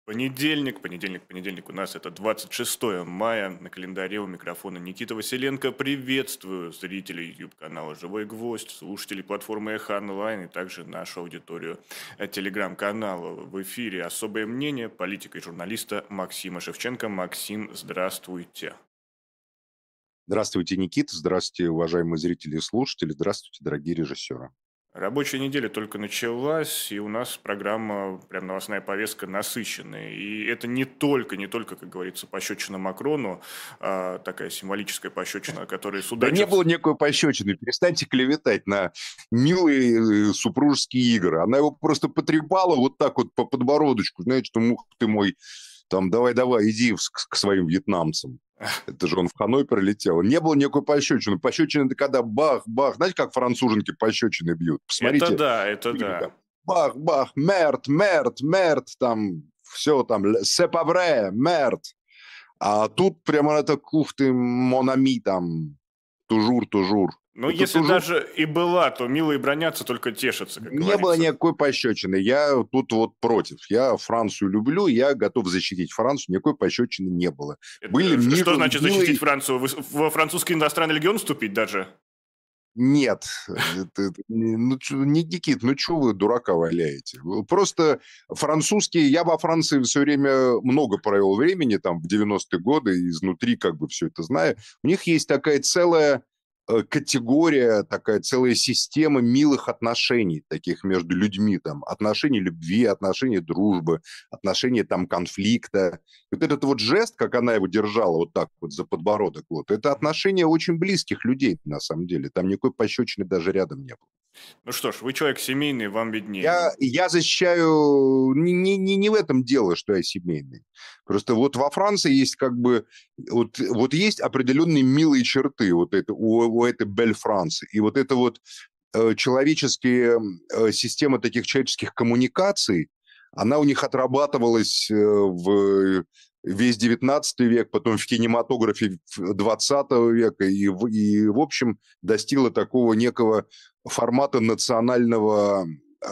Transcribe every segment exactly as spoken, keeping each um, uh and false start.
Понедельник, понедельник, понедельник. У нас это двадцать шестое мая. На календаре у микрофона Никита Василенко. Приветствую зрителей YouTube-канала «Живой гвоздь», слушателей платформы «Эхо Онлайн» и также нашу аудиторию телеграм-канала. В эфире «Особое мнение» политика и журналиста Максима Шевченко. Максим, здравствуйте. Здравствуйте, Никита. Здравствуйте, уважаемые зрители и слушатели. Здравствуйте, дорогие режиссеры. Рабочая неделя только началась, и у нас программа, прям новостная повестка насыщенная. И это не только, не только, как говорится, пощечина Макрону, а такая символическая пощечина, которая Да не судачат... было никакой пощечины. Перестаньте клеветать на милые э, супружеские игры. Она его просто потрепала вот так вот по подбородочку. Знаете, что, мух ты мой, там, давай-давай, иди в- к к своим вьетнамцам. Это же он в Ханой прилетел. Не было никакой пощечины. Пощечина – это когда бах-бах. Знаете, как француженки пощечины бьют? Это Посмотрите. да, это Фильмы там. да. Бах-бах, мерт, мерт, мерт, там все там, c'est pas vrai, мерт. А тут прямо это ух ты, монами там, тужур, тужур. Ну, Это если тужур. даже и была, то милые бронятся, только тешатся, как Не было говорится. никакой пощечины. Я тут вот против. Я Францию люблю, я готов защитить Францию. Никакой пощечины не было. Были Это, ш- что мир- значит милые... защитить Францию? Вы с- во французский иностранный легион вступить даже? Нет, это- это не- ну, чё- не Никит, ну что вы дурака валяете? Просто французский, я во Франции все время много провел времени, там, в девяностые годы, изнутри как бы все это знаю. У них есть такая целая э, категория, такая целая система милых отношений, таких между людьми, там, отношений любви, отношений дружбы, отношений там конфликта. Вот этот вот жест, как она его держала вот так вот за подбородок, вот, это отношения очень близких людей, на самом деле. Там никакой пощечины даже рядом не было. Ну что ж, вы человек семейный, вам виднее. Я, я защищаю... Не, не, не не в этом дело, что я семейный. Просто вот во Франции есть как бы... Вот, вот есть определенные милые черты вот это, у, у этой Бель Франции. И вот это вот э, человеческие... э, система таких человеческих коммуникаций, она у них отрабатывалась э, в весь девятнадцатый век, потом в кинематографе двадцатого века, и, в- и в общем достигла такого некого формата национального,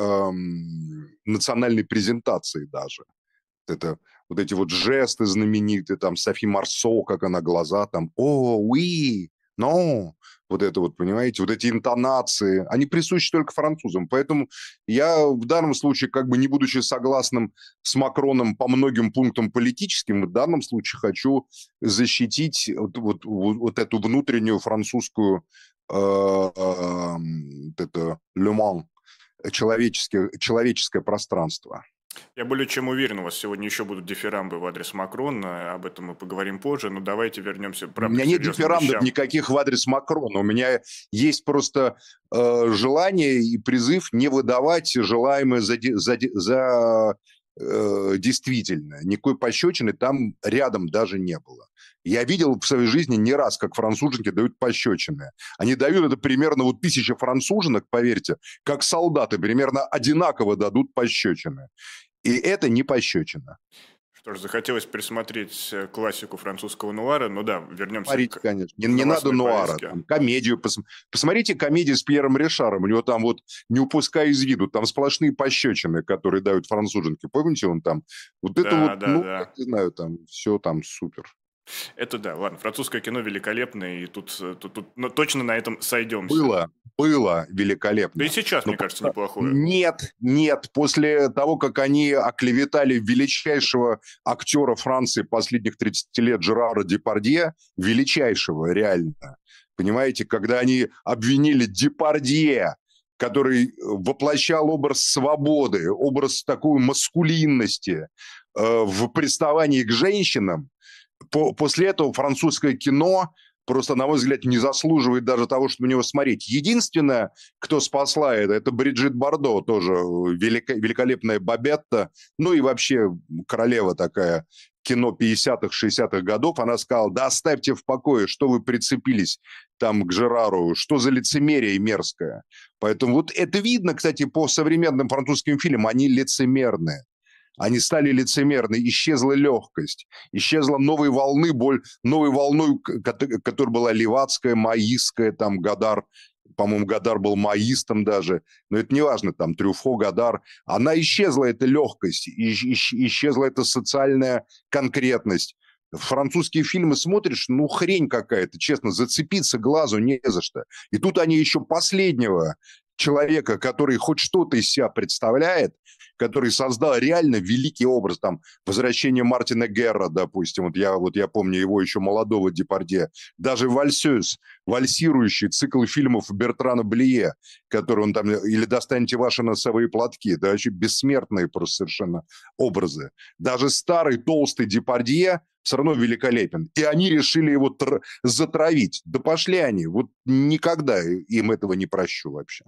эм, национальной презентации даже. Вот это, вот эти вот жесты знаменитые, там, Софи Марсо, как она глаза, там, о, уи, но, вот это вот, понимаете, вот эти интонации, они присущи только французам. Поэтому я в данном случае, как бы не будучи согласным с Макроном по многим пунктам политическим, в данном случае хочу защитить вот, вот, вот, вот эту внутреннюю французскую э, э, вот это Le Mans, человеческое, человеческое пространство. Я более чем уверен, у вас сегодня еще будут дифирамбы в адрес Макрона, об этом мы поговорим позже, но давайте вернемся, У правда, меня к нет серьезным дифирамбов вещам. никаких в адрес Макрона. У меня есть просто э, желание и призыв не выдавать желаемое за, де- за, де- за э, действительное. Никакой пощечины там рядом даже не было. Я видел в своей жизни не раз, как француженки дают пощечины. Они дают это примерно вот тысяча француженок, поверьте, как солдаты примерно одинаково дадут пощечины. И это не пощечина. Что ж, захотелось пересмотреть э, классику французского нуара, ну да, вернемся Смотрите, к конечно. Не, не надо новостной нуара. повестке. Там, комедию. Пос... Посмотрите комедию с Пьером Ришаром. У него там вот, не упуская из виду, там сплошные пощечины, которые дают француженки. Помните, он там... Вот это Да, вот, да, ну, да. я не знаю, там все там супер. Это да, ладно, французское кино великолепное, и тут, э, тут, тут ну, точно на этом сойдемся. Было, было Да и великолепно. сейчас, Но мне кажется, просто неплохое. нет, нет. После того, как они оклеветали величайшего актера Франции последних тридцати лет Жерара Депардье, величайшего, реально, понимаете, когда они обвинили Депардье, который воплощал образ свободы, образ такой маскулинности э, в приставании к женщинам, по, после этого французское кино просто, на мой взгляд, не заслуживает даже того, чтобы на него смотреть. Единственное, кто спасла это, это Бриджит Бардо, тоже велика, великолепная Бабетта, ну и вообще королева такая кино пятидесятых, шестидесятых годов. Она сказала, да оставьте в покое, что вы прицепились там к Жерару, что за лицемерие мерзкое. Поэтому вот это видно, кстати, по современным французским фильмам, они лицемерные. Они стали лицемерны, исчезла легкость, исчезла новой волны, боль, новой волной, которая была левацкая, маистская, там, Гадар, по-моему, Годар был маистом даже, но это не важно, там, Трюфо, Годар, она исчезла, эта легкость, исчезла эта социальная конкретность. Французские фильмы смотришь, ну, хрень какая-то, честно, зацепиться глазу не за что. И тут они еще последнего человека, который хоть что-то из себя представляет, который создал реально великий образ, там, «Возвращение Мартина Герра», допустим, вот я, вот я помню его еще молодого Депардье, даже «Вальсёз», вальсирующий цикл фильмов Бертрана Блие, который он там, или «Достаньте ваши носовые платки», да, вообще бессмертные просто совершенно образы. Даже старый толстый Депардье все равно великолепен. И они решили его тр- затравить. Да пошли они. Вот никогда им этого не прощу вообще.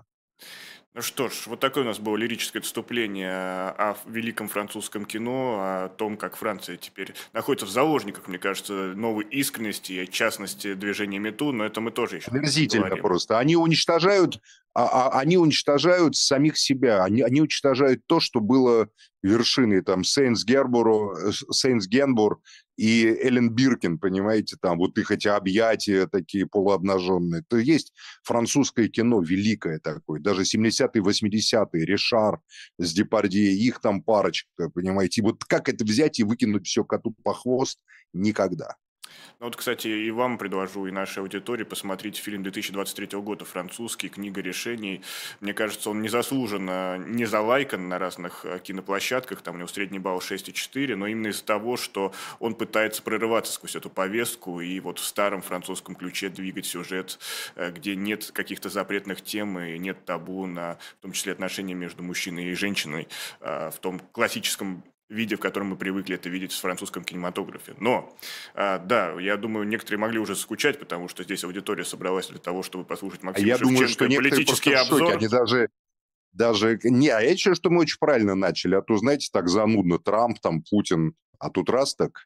Ну что ж, вот такое у нас было лирическое отступление о великом французском кино, о том, как Франция теперь находится в заложниках, мне кажется, новой искренности и частности движения МeToo, но это мы тоже еще Омерзительно поговорим. просто. Они уничтожают, а, а, они уничтожают самих себя. Они, они уничтожают то, что было вершиной. Там Сейнс Гербур, Сейнс Генбур и Эллен Биркин, понимаете, там вот их эти объятия такие полуобнаженные. Это есть французское кино великое такое. Даже семидесятые, восьмидесятые, Ришар с Депардье, их там парочка, понимаете. И вот как это взять и выкинуть все коту по хвост? Никогда. Ну вот, кстати, и вам предложу, и нашей аудитории посмотреть фильм две тысячи двадцать третьего года, французский, «Книга решений». Мне кажется, он незаслуженно не залайкан на разных киноплощадках, там у него средний балл шесть и четыре, но именно из-за того, что он пытается прорываться сквозь эту повестку и вот в старом французском ключе двигать сюжет, где нет каких-то запретных тем и нет табу на, в том числе, отношения между мужчиной и женщиной в том классическом виде, в котором мы привыкли это видеть в французском кинематографе. Но, а, да, я думаю, некоторые могли уже скучать, потому что здесь аудитория собралась для того, чтобы послушать Максима Я Шевченко думаю, что некоторые политический просто в шоке. обзор. Они даже, даже... Не, а я считаю, что мы очень правильно начали. А то, знаете, так занудно. Трамп, там, Путин. А тут раз так,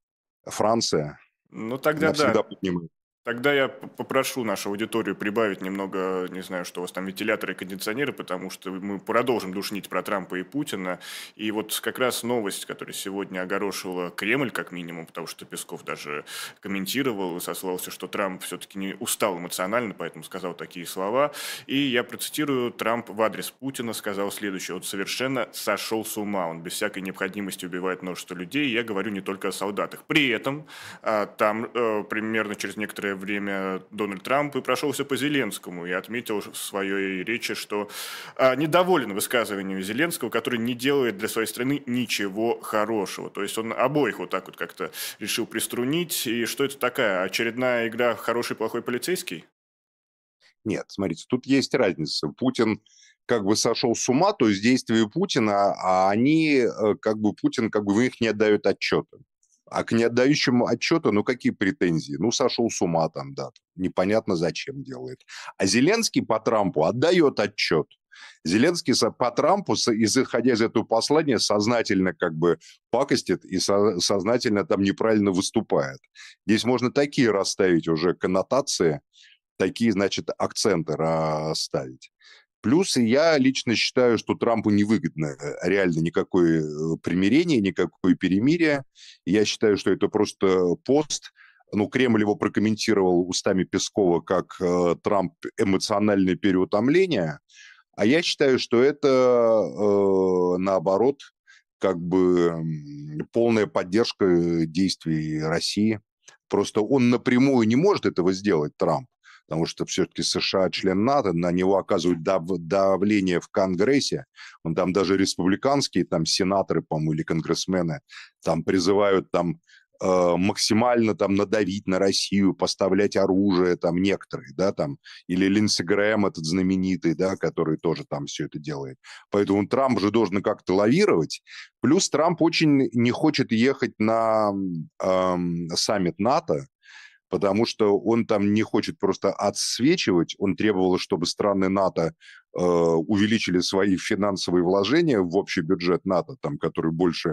Франция. Ну, тогда Навсегда да. поднимает. Тогда я попрошу нашу аудиторию прибавить немного, не знаю, что у вас там, вентиляторы и кондиционеры, потому что мы продолжим душнить про Трампа и Путина. И вот как раз новость, которая сегодня огорошила Кремль, как минимум, потому что Песков даже комментировал и сослался, что Трамп все-таки не устал эмоционально, поэтому сказал такие слова. И я процитирую: Трамп в адрес Путина сказал следующее: он совершенно сошел с ума, он без всякой необходимости убивает множество людей, я говорю не только о солдатах. При этом там примерно через некоторое время Дональд Трамп и прошелся по Зеленскому и отметил в своей речи, что а, недоволен высказываниями Зеленского, который не делает для своей страны ничего хорошего. То есть он обоих вот так вот как-то решил приструнить. И что это такая? Очередная игра «хороший-плохой полицейский»? Нет, смотрите, тут есть разница. Путин как бы сошел с ума, то есть действия Путина, а они, как бы, Путин, как бы, в них не отдают отчета. А к неотдающему отчета, ну, какие претензии? Ну, сошел с ума там, да, непонятно зачем делает. А Зеленский по Трампу отдает отчет. Зеленский по Трампу, исходя из этого послания, сознательно как бы пакостит и со- сознательно там неправильно выступает. Здесь можно такие расставить уже коннотации, такие, значит, акценты расставить. Плюс я лично считаю, что Трампу невыгодно реально никакое примирение, никакое перемирие. Я считаю, что это просто пост. Ну, Кремль его прокомментировал устами Пескова как э, Трамп эмоциональное переутомление. А я считаю, что это э, наоборот как бы полная поддержка действий России. Просто он напрямую не может этого сделать, Трамп, потому что все-таки США член НАТО, на него оказывают дав- давление в Конгрессе, он там даже республиканские там сенаторы, по-моему, или конгрессмены там призывают там э, максимально там надавить на Россию, поставлять оружие, там некоторые, да, там, или Линдси Грэм этот знаменитый, да, который тоже там все это делает. Поэтому Трамп же должен как-то лавировать. Плюс Трамп очень не хочет ехать на э, саммит НАТО, потому что он там не хочет просто отсвечивать. Он требовал, чтобы страны НАТО э, увеличили свои финансовые вложения в общий бюджет НАТО, там, который больше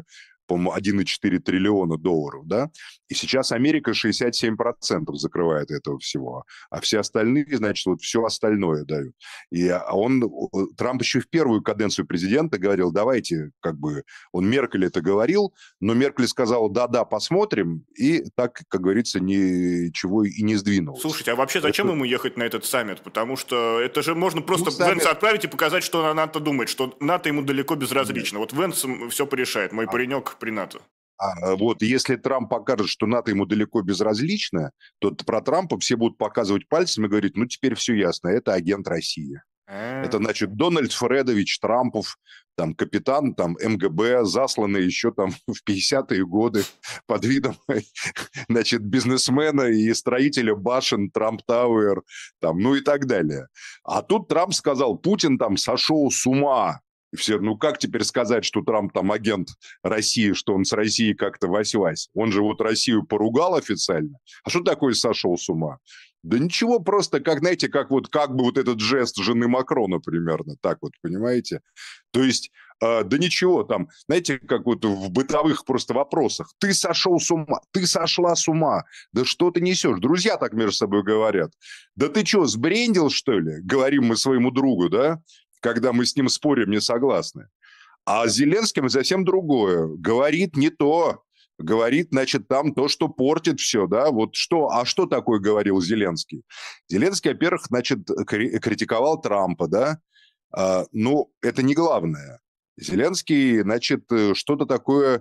по-моему, один и четыре триллиона долларов, да, и сейчас Америка шестьдесят семь процентов закрывает этого всего, а все остальные, значит, вот все остальное дают. И он, Трамп еще в первую каденцию президента говорил, давайте, как бы, он Меркель это говорил, но Меркель сказала, да-да, посмотрим, и так, как говорится, ничего и не сдвинулось. Слушайте, а вообще зачем это... ему ехать на этот саммит? Потому что это же можно просто ну, саммит... Венса отправить и показать, что НАТО думает, что НАТО ему далеко безразлично. Нет. Вот Венс все порешает, мой а... паренек при НАТО. А вот если Трамп покажет, что НАТО ему далеко безразлично, то про Трампа все будут показывать пальцем и говорить, ну теперь все ясно, это агент России. А-а-а. Это значит Дональд Фредович Трампов, там капитан там эм гэ бэ, засланный еще там в пятидесятые годы под видом, значит, бизнесмена и строителя башен Трамп Тауэр, там, ну и так далее. А тут Трамп сказал, Путин там сошел с ума. И все, ну как теперь сказать, что Трамп там агент России, что он с Россией как-то вась-вась? Он же вот Россию поругал официально. А что такое сошел с ума? Да ничего, просто, как, знаете, как вот как бы вот этот жест жены Макрона примерно, так вот, понимаете? То есть, э, да ничего там, знаете, как вот в бытовых просто вопросах. Ты сошел с ума, ты сошла с ума, да что ты несешь? Друзья так между собой говорят. Да ты что, сбрендил, что ли? Говорим мы своему другу, да? Когда мы с ним спорим, не согласны. А с Зеленским совсем другое. Говорит не то. Говорит, значит, там то, что портит все, да, вот что, а что такое говорил Зеленский? Зеленский, во-первых, значит, критиковал Трампа, да, а, ну, это не главное. Зеленский, значит, что-то такое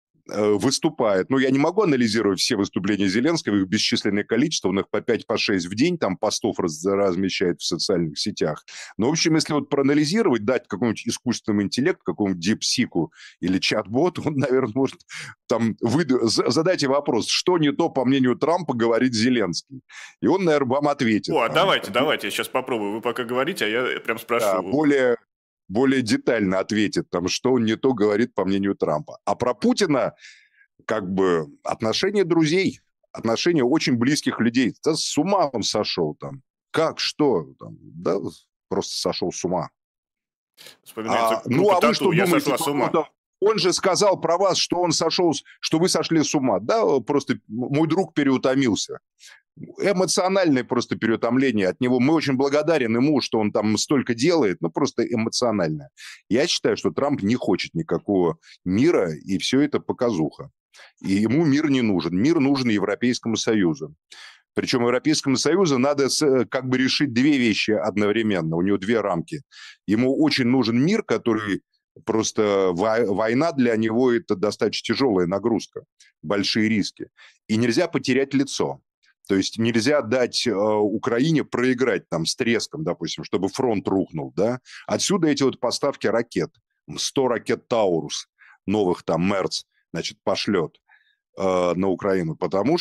выступает. Ну, я не могу анализировать все выступления Зеленского, их бесчисленное количество, он их по пять, по шесть в день, там, постов раз, размещает в социальных сетях. Но, в общем, если вот проанализировать, дать какому-нибудь искусственному интеллекту, какому-нибудь дипсику или чат-боту, он, наверное, может там выд... задайте вопрос, что не то, по мнению Трампа, говорит Зеленский. И он, наверное, вам ответит. О, а там, давайте, там, давайте, я сейчас попробую. Вы пока говорите, а я прям спрошу. Да, более... более детально ответит, там, что он не то говорит, по мнению Трампа. А про Путина, как бы, отношения друзей, отношения очень близких людей. Да с ума он сошел там. Как, что? Там, да, просто сошел с ума. Вспоминается а, ну, а вы что я думаете? Сошла с ума. Он же сказал про вас, что он сошел, что вы сошли с ума. Да, просто мой друг переутомился. Эмоциональное просто переутомление от него. Мы очень благодарен ему, что он там столько делает, но просто эмоционально. Я считаю, что Трамп не хочет никакого мира, и все это показуха. И ему мир не нужен. Мир нужен Европейскому Союзу. Причем Европейскому Союзу надо как бы решить две вещи одновременно. У него две рамки. Ему очень нужен мир, который... Просто война для него – это достаточно тяжелая нагрузка, большие риски. И нельзя потерять лицо. То есть нельзя дать э, Украине проиграть там с треском, допустим, чтобы фронт рухнул. Да? Отсюда эти вот поставки ракет. сто ракет «Таурус» новых там Мерц, значит, пошлет э, на Украину. Потому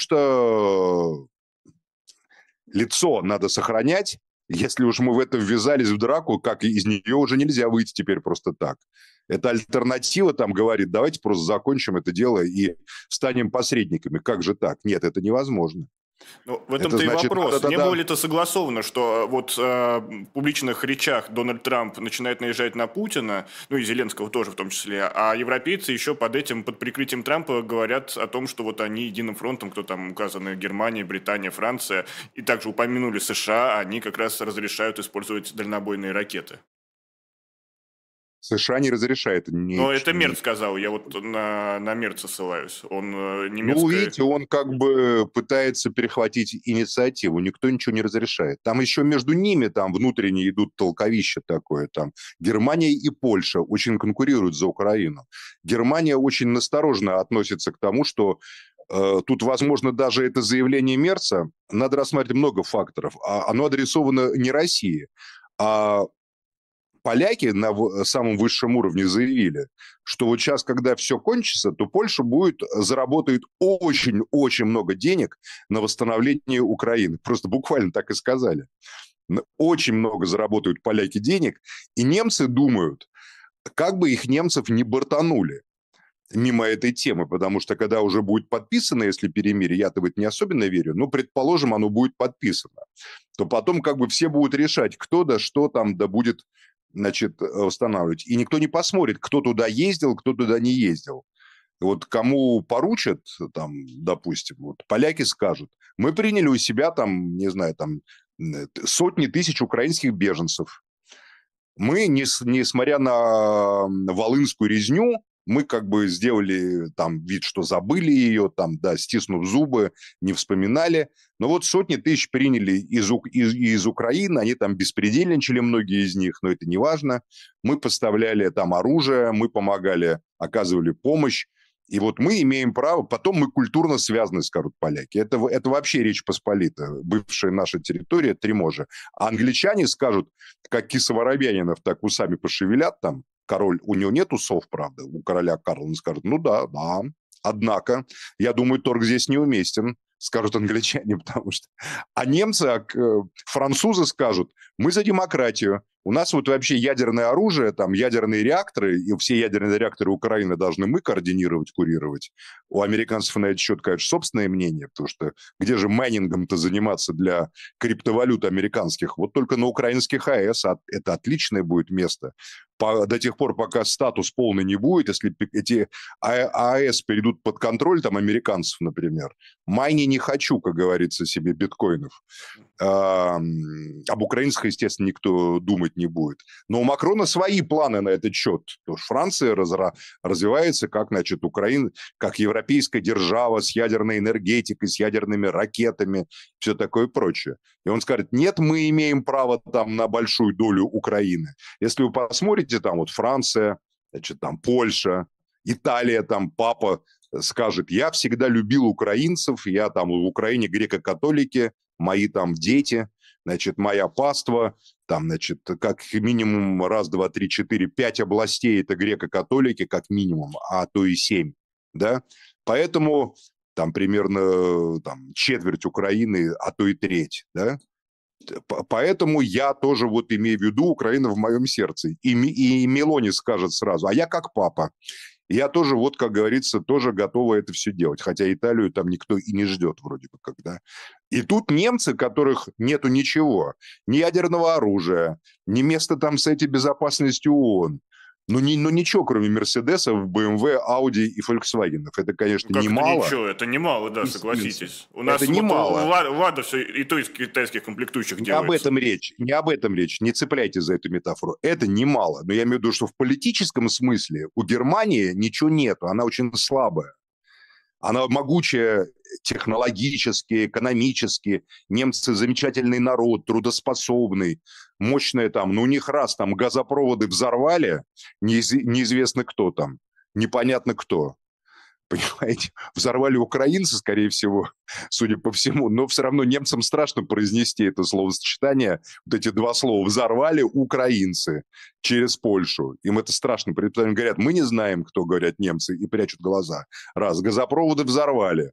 что лицо надо сохранять. Если уж мы в это ввязались в драку, как из нее уже нельзя выйти теперь просто так. Это альтернатива там говорит, давайте просто закончим это дело и станем посредниками. Как же так? Нет, это невозможно. Ну, в этом-то и значит, вопрос. Да, да, не да. было ли это согласовано, что вот э, в публичных речах Дональд Трамп начинает наезжать на Путина, ну и Зеленского тоже в том числе, а европейцы еще под этим, под прикрытием Трампа говорят о том, что вот они единым фронтом, кто там указаны, Германия, Британия, Франция, и также упомянули США, они как раз разрешают использовать дальнобойные ракеты. США не разрешает. Не, Но это Мерц сказал, я вот на, на Мерца ссылаюсь. Он немецкий... Ну, видите, он как бы пытается перехватить инициативу, никто ничего не разрешает. Там еще между ними там внутренне идут толковища такое. Там Германия и Польша очень конкурируют за Украину. Германия очень настороженно относится к тому, что э, тут, возможно, даже это заявление Мерца, надо рассматривать много факторов. А оно адресовано не России, а поляки на самом высшем уровне заявили, что вот сейчас, когда все кончится, то Польша будет, заработает очень-очень много денег на восстановление Украины. Просто буквально так и сказали. Очень много заработают поляки денег, и немцы думают, как бы их немцев не бортанули мимо этой темы, потому что когда уже будет подписано, если перемирие, я-то в это не особенно верю, но, предположим, оно будет подписано, то потом как бы все будут решать, кто да что там да будет, значит, восстанавливать. И никто не посмотрит, кто туда ездил, кто туда не ездил. Вот кому поручат, там, допустим, вот поляки скажут, мы приняли у себя там, не знаю, там сотни тысяч украинских беженцев. Мы, несмотря на волынскую резню, мы как бы сделали там вид, что забыли ее, там, да, стиснув зубы, не вспоминали. Но вот сотни тысяч приняли из, из, из Украины, они там беспредельничали, многие из них, но это не важно. Мы поставляли там оружие, мы помогали, оказывали помощь. И вот мы имеем право, потом мы культурно связаны, скажут поляки. Это, это вообще Речь Посполитая, бывшая наша территория, Треможа. А англичане скажут, как Кисово-Воробьянинов, так усами пошевелят там, король, у него нет усов, правда, у короля Карла, он скажет, ну да, да, однако, я думаю, торг здесь неуместен, скажут англичане, потому что... А немцы, французы скажут, мы за демократию. У нас вот вообще ядерное оружие, там ядерные реакторы, и все ядерные реакторы Украины должны мы координировать, курировать. У американцев на этот счет, конечно, собственное мнение, потому что где же майнингом-то заниматься для криптовалют американских? Вот только на украинских АЭС, а это отличное будет место. По, до тех пор, пока статус полный не будет, если эти АЭС перейдут под контроль, там, американцев, например, майни не хочу, как говорится, себе биткоинов. А, об украинцах, естественно, никто думать не будет. Но у Макрона свои планы на этот счет. Потому что Франция разра- развивается как, значит, Украина, как европейская держава с ядерной энергетикой, с ядерными ракетами, все такое прочее. И он скажет, нет, мы имеем право там на большую долю Украины. Если вы посмотрите, там вот Франция, значит, там Польша, Италия, там папа скажет, я всегда любил украинцев, я там в Украине греко-католики, мои там дети, значит, моя паства, там, значит, как минимум раз, два, три, четыре, пять областей это греко-католики, как минимум, а то и семь, да, поэтому там примерно там, четверть Украины, а то и треть, да, поэтому я тоже вот имею в виду Украина в моем сердце, и, и Мелони скажет сразу, а я как папа, я тоже, вот, как говорится, тоже готова это все делать. Хотя Италию там никто и не ждет вроде бы когда. И тут немцы, которых нету ничего. Ни ядерного оружия, ни места там с этой безопасностью ООН. Ну, ни, ну ничего, кроме Мерседесов, бэ эм вэ, Ауди и Фольксвагенов. Это, конечно, Ну, как это немало. ничего? Это немало, да, согласитесь. У нас это вот немало. Лада все и то из китайских комплектующих не делается. об этом речь, не об этом речь. Не цепляйтесь за эту метафору. Это немало. Но я имею в виду, что в политическом смысле у Германии ничего нету. Она очень слабая. Она могучая технологически, экономически. Немцы замечательный народ, трудоспособный, мощная там. Но у них раз там газопроводы взорвали, неиз, неизвестно кто там, непонятно кто. Понимаете, взорвали украинцы, скорее всего, судя по всему, но все равно немцам страшно произнести это словосочетание, вот эти два слова, взорвали украинцы через Польшу. Им это страшно, потому что говорят, мы не знаем, кто, говорят немцы, и прячут глаза. Раз, газопроводы взорвали.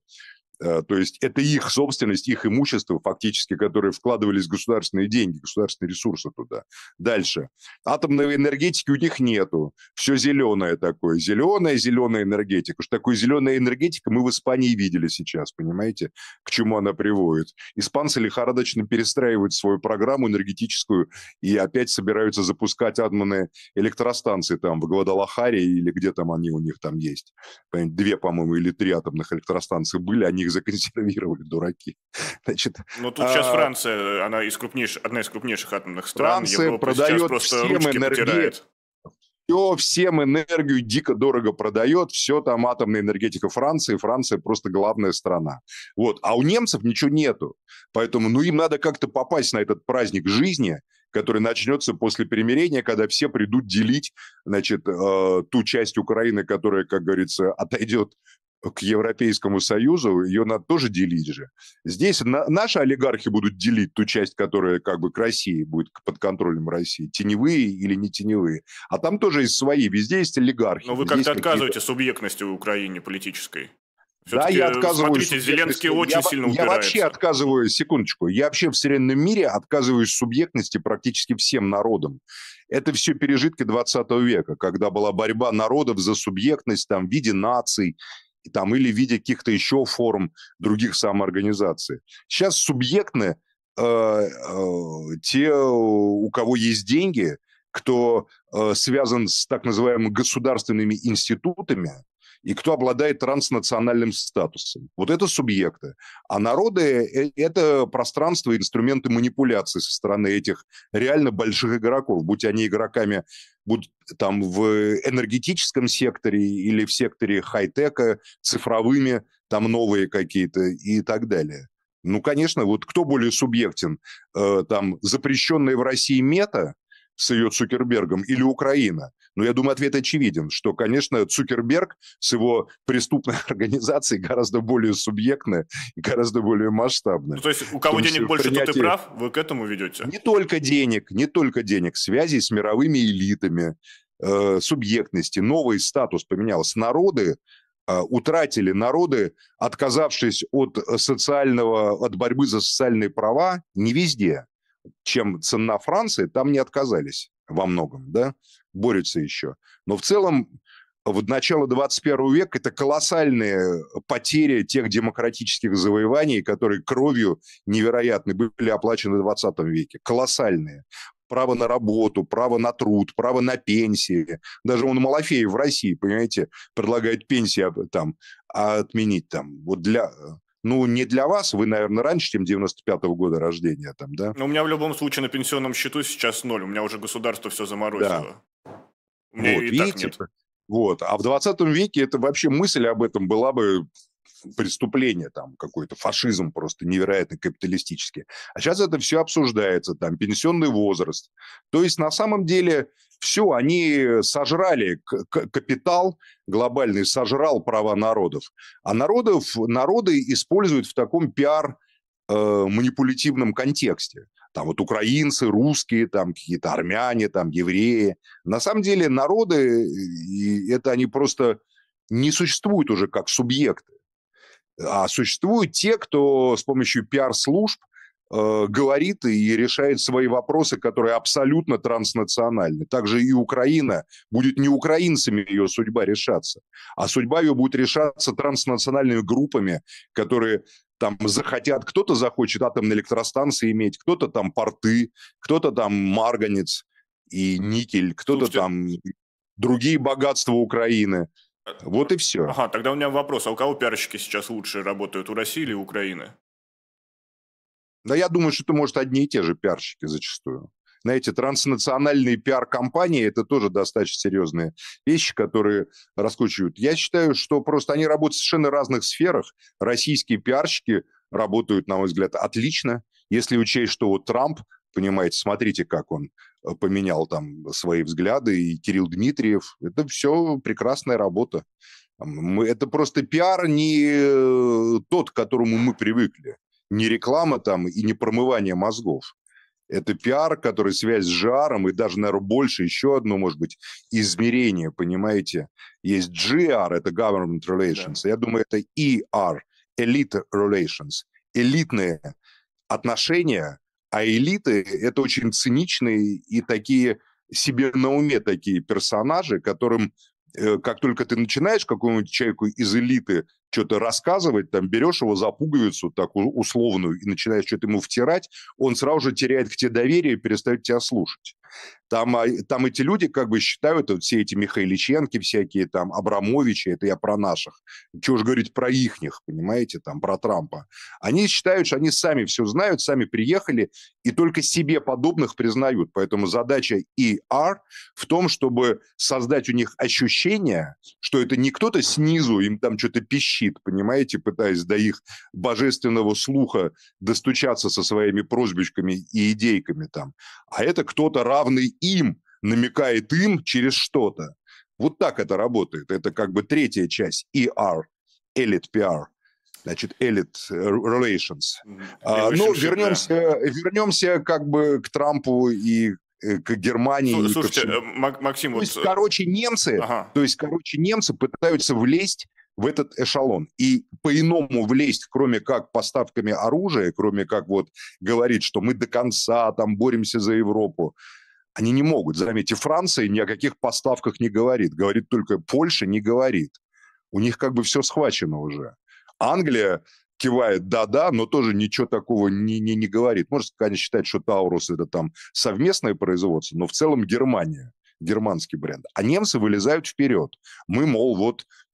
То есть это их собственность, их имущество фактически, которые вкладывались государственные деньги, государственные ресурсы туда. Дальше. Атомной энергетики у них нету. Все зеленое такое. Зеленая, зеленая энергетика. Что такое зеленая энергетика, мы в Испании видели сейчас, понимаете, к чему она приводит. Испанцы лихорадочно перестраивают свою программу энергетическую и опять собираются запускать атомные электростанции там в Гвадалахаре или где там они у них там есть. Две, по-моему, или три атомных электростанции были, они их законсервировали, дураки. Значит, Но тут а... сейчас Франция, она из крупнейших, одна из крупнейших атомных стран. Франция Европа продает сейчас просто всем ручки энергию, потирает. Все, всем энергию дико дорого продает, все там атомная энергетика Франции, Франция просто главная страна. Вот. А у немцев ничего нету. Поэтому ну, им надо как-то попасть на этот праздник жизни, который начнется после примирения, когда все придут делить, значит, э, ту часть Украины, которая, как говорится, отойдет к Европейскому Союзу, ее надо тоже делить же. Здесь на, наши олигархи будут делить ту часть, которая как бы к России будет под контролем России, теневые или не теневые. А там тоже есть свои, везде есть олигархи. Но вы как-то отказываете субъектности Украине политической. Да, я отказываюсь. Смотрите, Зеленский очень я, сильно упирается. Я вообще отказываюсь, секундочку, я вообще в современном мире отказываюсь субъектности практически всем народам. Это все пережитки двадцатого века, когда была борьба народов за субъектность там, в виде наций, там, или в виде каких-то еще форм других самоорганизаций. Сейчас субъектны э, э, те, у кого есть деньги, кто э, связан с так называемыми государственными институтами, и кто обладает транснациональным статусом. Вот это субъекты. А народы – это пространство и инструменты манипуляции со стороны этих реально больших игроков, будь они игроками будь там в энергетическом секторе или в секторе хай-тека, цифровыми, там новые какие-то и так далее. Ну, конечно, вот кто более субъектен? Э, там запрещенная в России Мета с ее Цукербергом или Украина? Ну, я думаю, ответ очевиден, что, конечно, Цукерберг с его преступной организацией гораздо более субъектная и гораздо более масштабная. Ну, то есть у кого денег больше, принятии... тот и прав? Вы к этому ведете? Не только денег, не только денег, связей с мировыми элитами, э, субъектности, новый статус поменялся. Народы э, утратили, народы, отказавшись от социального, от борьбы за социальные права, не везде. Чем ценна Франция, там не отказались во многом, да, борются еще. Но в целом в начало двадцать первого века это колоссальные потери тех демократических завоеваний, которые кровью невероятно были оплачены в двадцатом веке. Колоссальные. Право на работу, право на труд, право на пенсии. Даже он Малафеев в России, понимаете, предлагает пенсии там отменить там. Вот для... Ну, не для вас, вы, наверное, раньше, чем девяносто пятого года рождения там, да? Но у меня в любом случае на пенсионном счету сейчас ноль, у меня уже государство все заморозило. Да. У меня вот, и видите? так нет. Вот. А в двадцатом веке это вообще мысль об этом была бы преступление, там, какой-то фашизм просто невероятно капиталистический. А сейчас это все обсуждается, там, пенсионный возраст. То есть, на самом деле, все, они сожрали капитал глобальный, сожрал права народов. А народов, народы используют в таком пиар-манипулятивном контексте. Там вот украинцы, русские, там какие-то армяне, там евреи. На самом деле народы, и это они просто не существуют уже как субъекты. А существуют те, кто с помощью пиар-служб э, говорит и решает свои вопросы, которые абсолютно транснациональны. Также и Украина будет не украинцами ее судьба решаться, а судьба ее будет решаться транснациональными группами, которые там захотят, кто-то захочет атомные электростанции иметь, кто-то там порты, кто-то там марганец и никель, кто-то Слушайте, там другие богатства Украины. Вот и все. Ага, тогда у меня вопрос. А у кого пиарщики сейчас лучше работают, у России или у Украины? Да я думаю, что это, может, одни и те же пиарщики зачастую. Знаете, транснациональные пиар-компании – это тоже достаточно серьезные вещи, которые раскручивают. Я считаю, что просто они работают в совершенно разных сферах. Российские пиарщики работают, на мой взгляд, отлично. Если учесть, что вот Трамп, понимаете, смотрите, как он поменял там свои взгляды, и Кирилл Дмитриев. Это все прекрасная работа. Мы, это просто пиар не тот, к которому мы привыкли. Не реклама там и не промывание мозгов. Это пиар, который связь с жаром, и даже, наверное, больше, еще одно, может быть, измерение, понимаете. Есть джи ар, это Government Relations. Да. Я думаю, это и ар, Elite Relations. Элитные отношения. А элиты – это очень циничные и такие себе на уме такие персонажи, которым, э, как только ты начинаешь какому-нибудь человеку из элиты что-то рассказывать, там берешь его за пуговицу такую условную и начинаешь что-то ему втирать, он сразу же теряет к тебе доверие и перестает тебя слушать. Там, там эти люди как бы считают, вот все эти Михайличенки всякие, там, Абрамовичи, это я про наших. Чего же говорить про ихних, понимаете, там, про Трампа. Они считают, что они сами все знают, сами приехали и только себе подобных признают. Поэтому задача и ар в том, чтобы создать у них ощущение, что это не кто-то снизу им там что-то пищит, понимаете, пытаясь до их божественного слуха достучаться со своими просьбочками и идейками там, а это кто-то равный им, намекает им через что-то. Вот так это работает. Это как бы третья часть и ар, Elite пи ар. Значит, Elite Relations. А, но вернемся, да. вернемся как бы к Трампу и к Германии. Слушайте, и ко всему. Максим, то вот... есть, короче, немцы, ага. то есть, короче, немцы пытаются влезть в этот эшелон. И по-иному влезть, кроме как поставками оружия, кроме как вот говорить, что мы до конца там боремся за Европу, они не могут. Заметьте, Франция ни о каких поставках не говорит. Говорит только Польша, не говорит. У них как бы все схвачено уже. Англия кивает да-да, но тоже ничего такого не, не, не говорит. Можно, конечно, считать, что Таурус это там совместное производство, но в целом Германия, германский бренд. А немцы вылезают вперед. Мы, мол, вот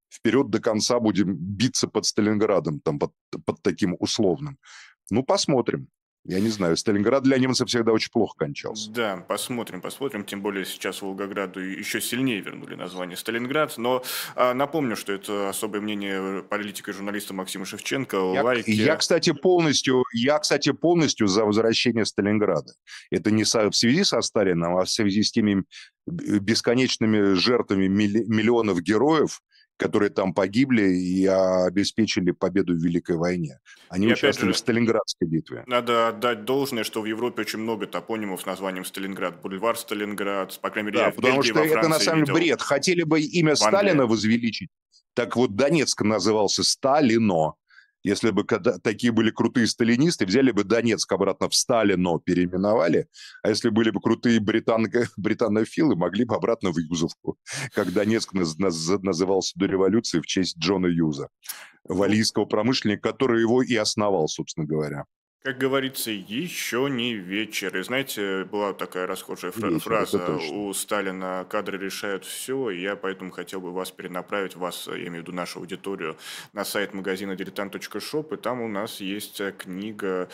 вперед до конца будем биться под Сталинградом, там, под, под таким условным. Ну, посмотрим. Я не знаю, Сталинград для немцев всегда очень плохо кончался. Да, посмотрим, посмотрим. Тем более сейчас Волгограду еще сильнее вернули название Сталинград. Но а, напомню, что это особое мнение политика и журналиста Максима Шевченко. Я, я, Лайки. кстати, полностью, я, кстати, полностью за возвращение Сталинграда. Это не со, в связи со Сталином, а в связи с теми бесконечными жертвами миллионов героев, которые там погибли и обеспечили победу в Великой войне. Они И опять участвовали же, в Сталинградской битве. надо отдать должное, что в Европе очень много топонимов с названием Сталинград. Бульвар Сталинград, по крайней мере, Да, я в потому Бельгии, что во это на Франции самом деле видел, бред. Хотели бы имя в Англии. Сталина возвеличить, так вот Донецк назывался Сталино. Если бы когда такие были крутые сталинисты, взяли бы Донецк обратно в Сталино, переименовали, а если были бы крутые британ... британофилы, могли бы обратно в Юзовку, как Донецк наз... назывался до революции в честь Джона Юза, Ну, валлийского промышленника, который его и основал, собственно говоря. как говорится, еще не вечер. И знаете, была такая расхожая И фра- вечер, это фраза точно. у Сталина: кадры решают все, и я поэтому хотел бы вас перенаправить, вас, я имею в виду нашу аудиторию, на сайт магазина дилетант точка шоп, и там у нас есть э, книга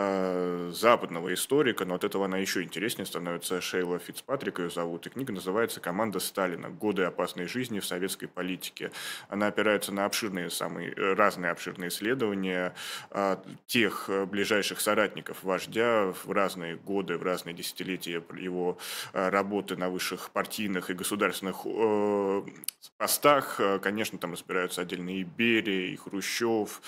э, западного историка, но от этого она еще интереснее становится. Шейла Фицпатрик ее зовут, и книга называется «Команда Сталина. Годы опасной жизни в советской политике». Она опирается на обширные, самые э, разные обширные исследования э, тех э, ближайших соратников вождя в разные годы, в разные десятилетия его э, работы на высших партийных и государственных э, постах. Э, Конечно, там разбираются отдельно и Берия, и Хрущев,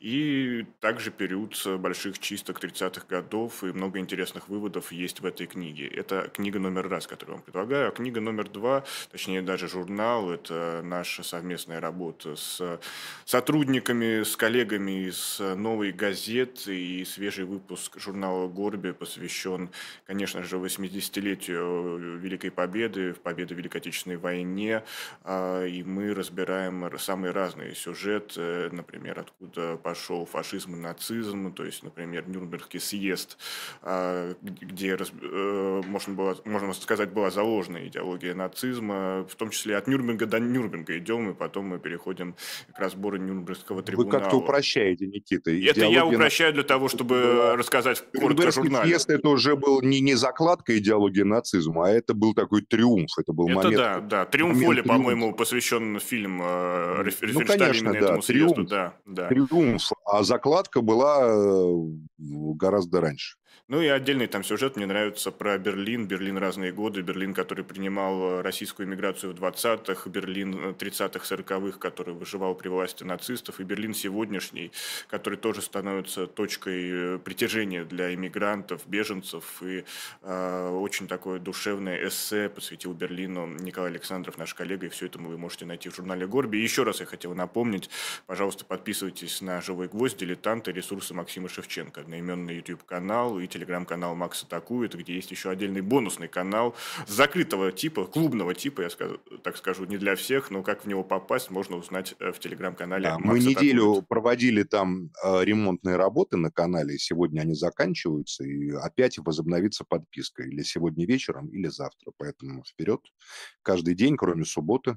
и также период э, больших чисток тридцатых годов, и много интересных выводов есть в этой книге. Это книга номер раз, которую я вам предлагаю. А книга номер два, точнее даже журнал, это наша совместная работа с сотрудниками, с коллегами из «Новой газеты», и свежий выпуск журнала «Горби» посвящен, конечно же, восьмидесятилетию Великой Победы, в победе в Великой Отечественной войне, а, и мы разбираем р- самые разные сюжеты, например, откуда пошел фашизм и нацизм, то есть, например, Нюрнбергский съезд, а, г- где, раз- э, можно, было, можно сказать, была заложена идеология нацизма, в том числе от Нюрнберга до Нюрнберга идем, и потом мы переходим к разбору Нюрнбергского Вы как-то трибунала. упрощаете, Никита. Это я Идеология упрощаю для того, нацизма чтобы была... рассказать коротко о Нюрнбергский журнале. съезд это уже был не, не закладка идеологии нацизма, а это был такой триумф, это был Это момент, да, да. «Триумф воли», момент по-моему, триумфа. посвящен фильм э, Риф- Ну, Рифеншталь конечно, именно да, этому съезду, триумф, да, да. триумф, а закладка была э, гораздо раньше. Ну и отдельный там сюжет мне нравится про Берлин. Берлин разные годы. Берлин, который принимал э, российскую иммиграцию в двадцатых, Берлин э, тридцатых, сороковых, который выживал при власти нацистов, и Берлин сегодняшний, который тоже становится точкой э, притяжения для иммигрантов, беженцев. И э, очень такое душевное эссе посвятил Берлину Николай Александров, наш коллега, и все это вы можете найти в журнале «Горби». И еще раз я хотел напомнить, пожалуйста, подписывайтесь на «Живой гвоздь», «Дилетанты», ресурсы Максима Шевченко, одноименный YouTube-канал и телеграм-канал «Макс атакует», где есть еще отдельный бонусный канал закрытого типа, клубного типа, я скажу, так скажу, не для всех, но как в него попасть, можно узнать э, в телеграм-канале Да, мы «Макс неделю атакует». проводили там э, ремонтные работы на канале, и сегодня они заканчиваются, и опять возобновится подписка или сегодня вечером, или завтра. Поэтому вперед. Каждый день, кроме субботы,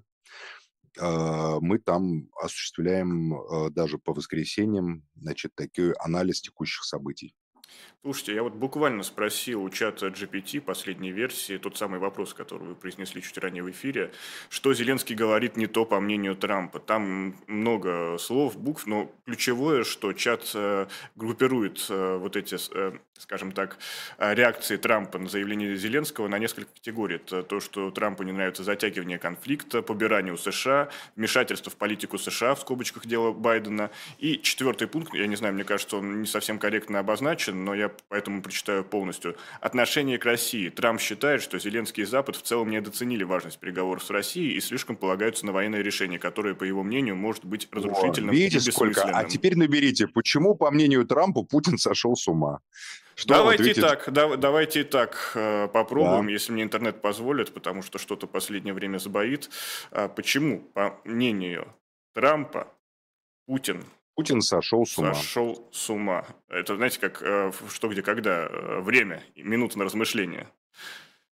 э, мы там осуществляем э, даже по воскресеньям, значит, такой анализ текущих событий. Слушайте, я вот буквально спросил у чата джи пи ти последней версии тот самый вопрос, который вы произнесли чуть ранее в эфире, что Зеленский говорит не то по мнению Трампа. Там много слов, букв, но ключевое, что чат э, группирует э, вот эти, э, скажем так, э, реакции Трампа на заявление Зеленского на несколько категорий. Это то, что Трампу не нравится затягивание конфликта, побирание у США, вмешательство в политику США, в скобочках дело Байдена. И четвертый пункт, я не знаю, мне кажется, он не совсем корректно обозначен, но я поэтому прочитаю полностью. Отношение к России. Трамп считает, что Зеленский и Запад в целом недооценили важность переговоров с Россией и слишком полагаются на военное решение, которое, по его мнению, может быть О, разрушительным и видите сколько? А бессмысленным. теперь наберите, почему, по мнению Трампа, Путин сошел с ума? Что вам Давайте и ответит? так, да- давайте и так э, Да, попробуем, если мне интернет позволит, потому что что-то в последнее время сбоит. А почему, по мнению Трампа, Путин Путин сошел с ума. сошел с ума? Это, знаете, как э, в «Что, где, когда» э, время, минута на размышление.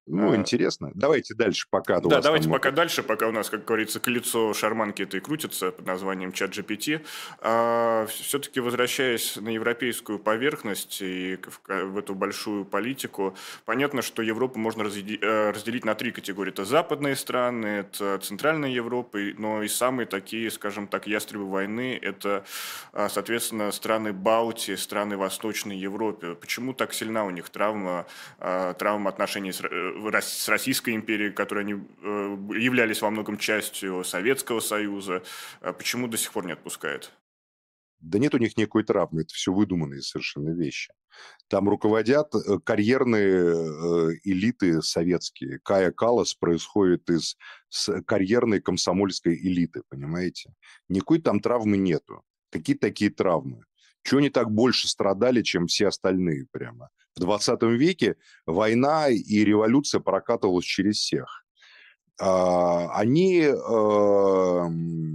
Ну, интересно. Давайте дальше, пока у Да, вас давайте там... пока дальше, пока у нас, как говорится, колесо шарманки это и крутится под названием ChatGPT. Все-таки возвращаясь на европейскую поверхность и в, в эту большую политику, понятно, что Европу можно разделить, разделить на три категории. Это западные страны, это центральная Европа, но и самые такие, скажем так, ястребы войны, это, соответственно, страны Балтии, страны Восточной Европы. Почему так сильна у них травма, травма отношений с, с Российской империей, которой они являлись во многом частью Советского Союза? Почему до сих пор не отпускает? Да нет у них никакой травмы, это все выдуманные совершенно вещи. Там руководят э, карьерные э, элиты советские. Кая Каллас происходит из с карьерной комсомольской элиты, понимаете? Никакой там травмы нету. Какие такие травмы? Чего они так больше страдали, чем все остальные прямо? В двадцатом веке война и революция прокатывалась через всех. А, они э,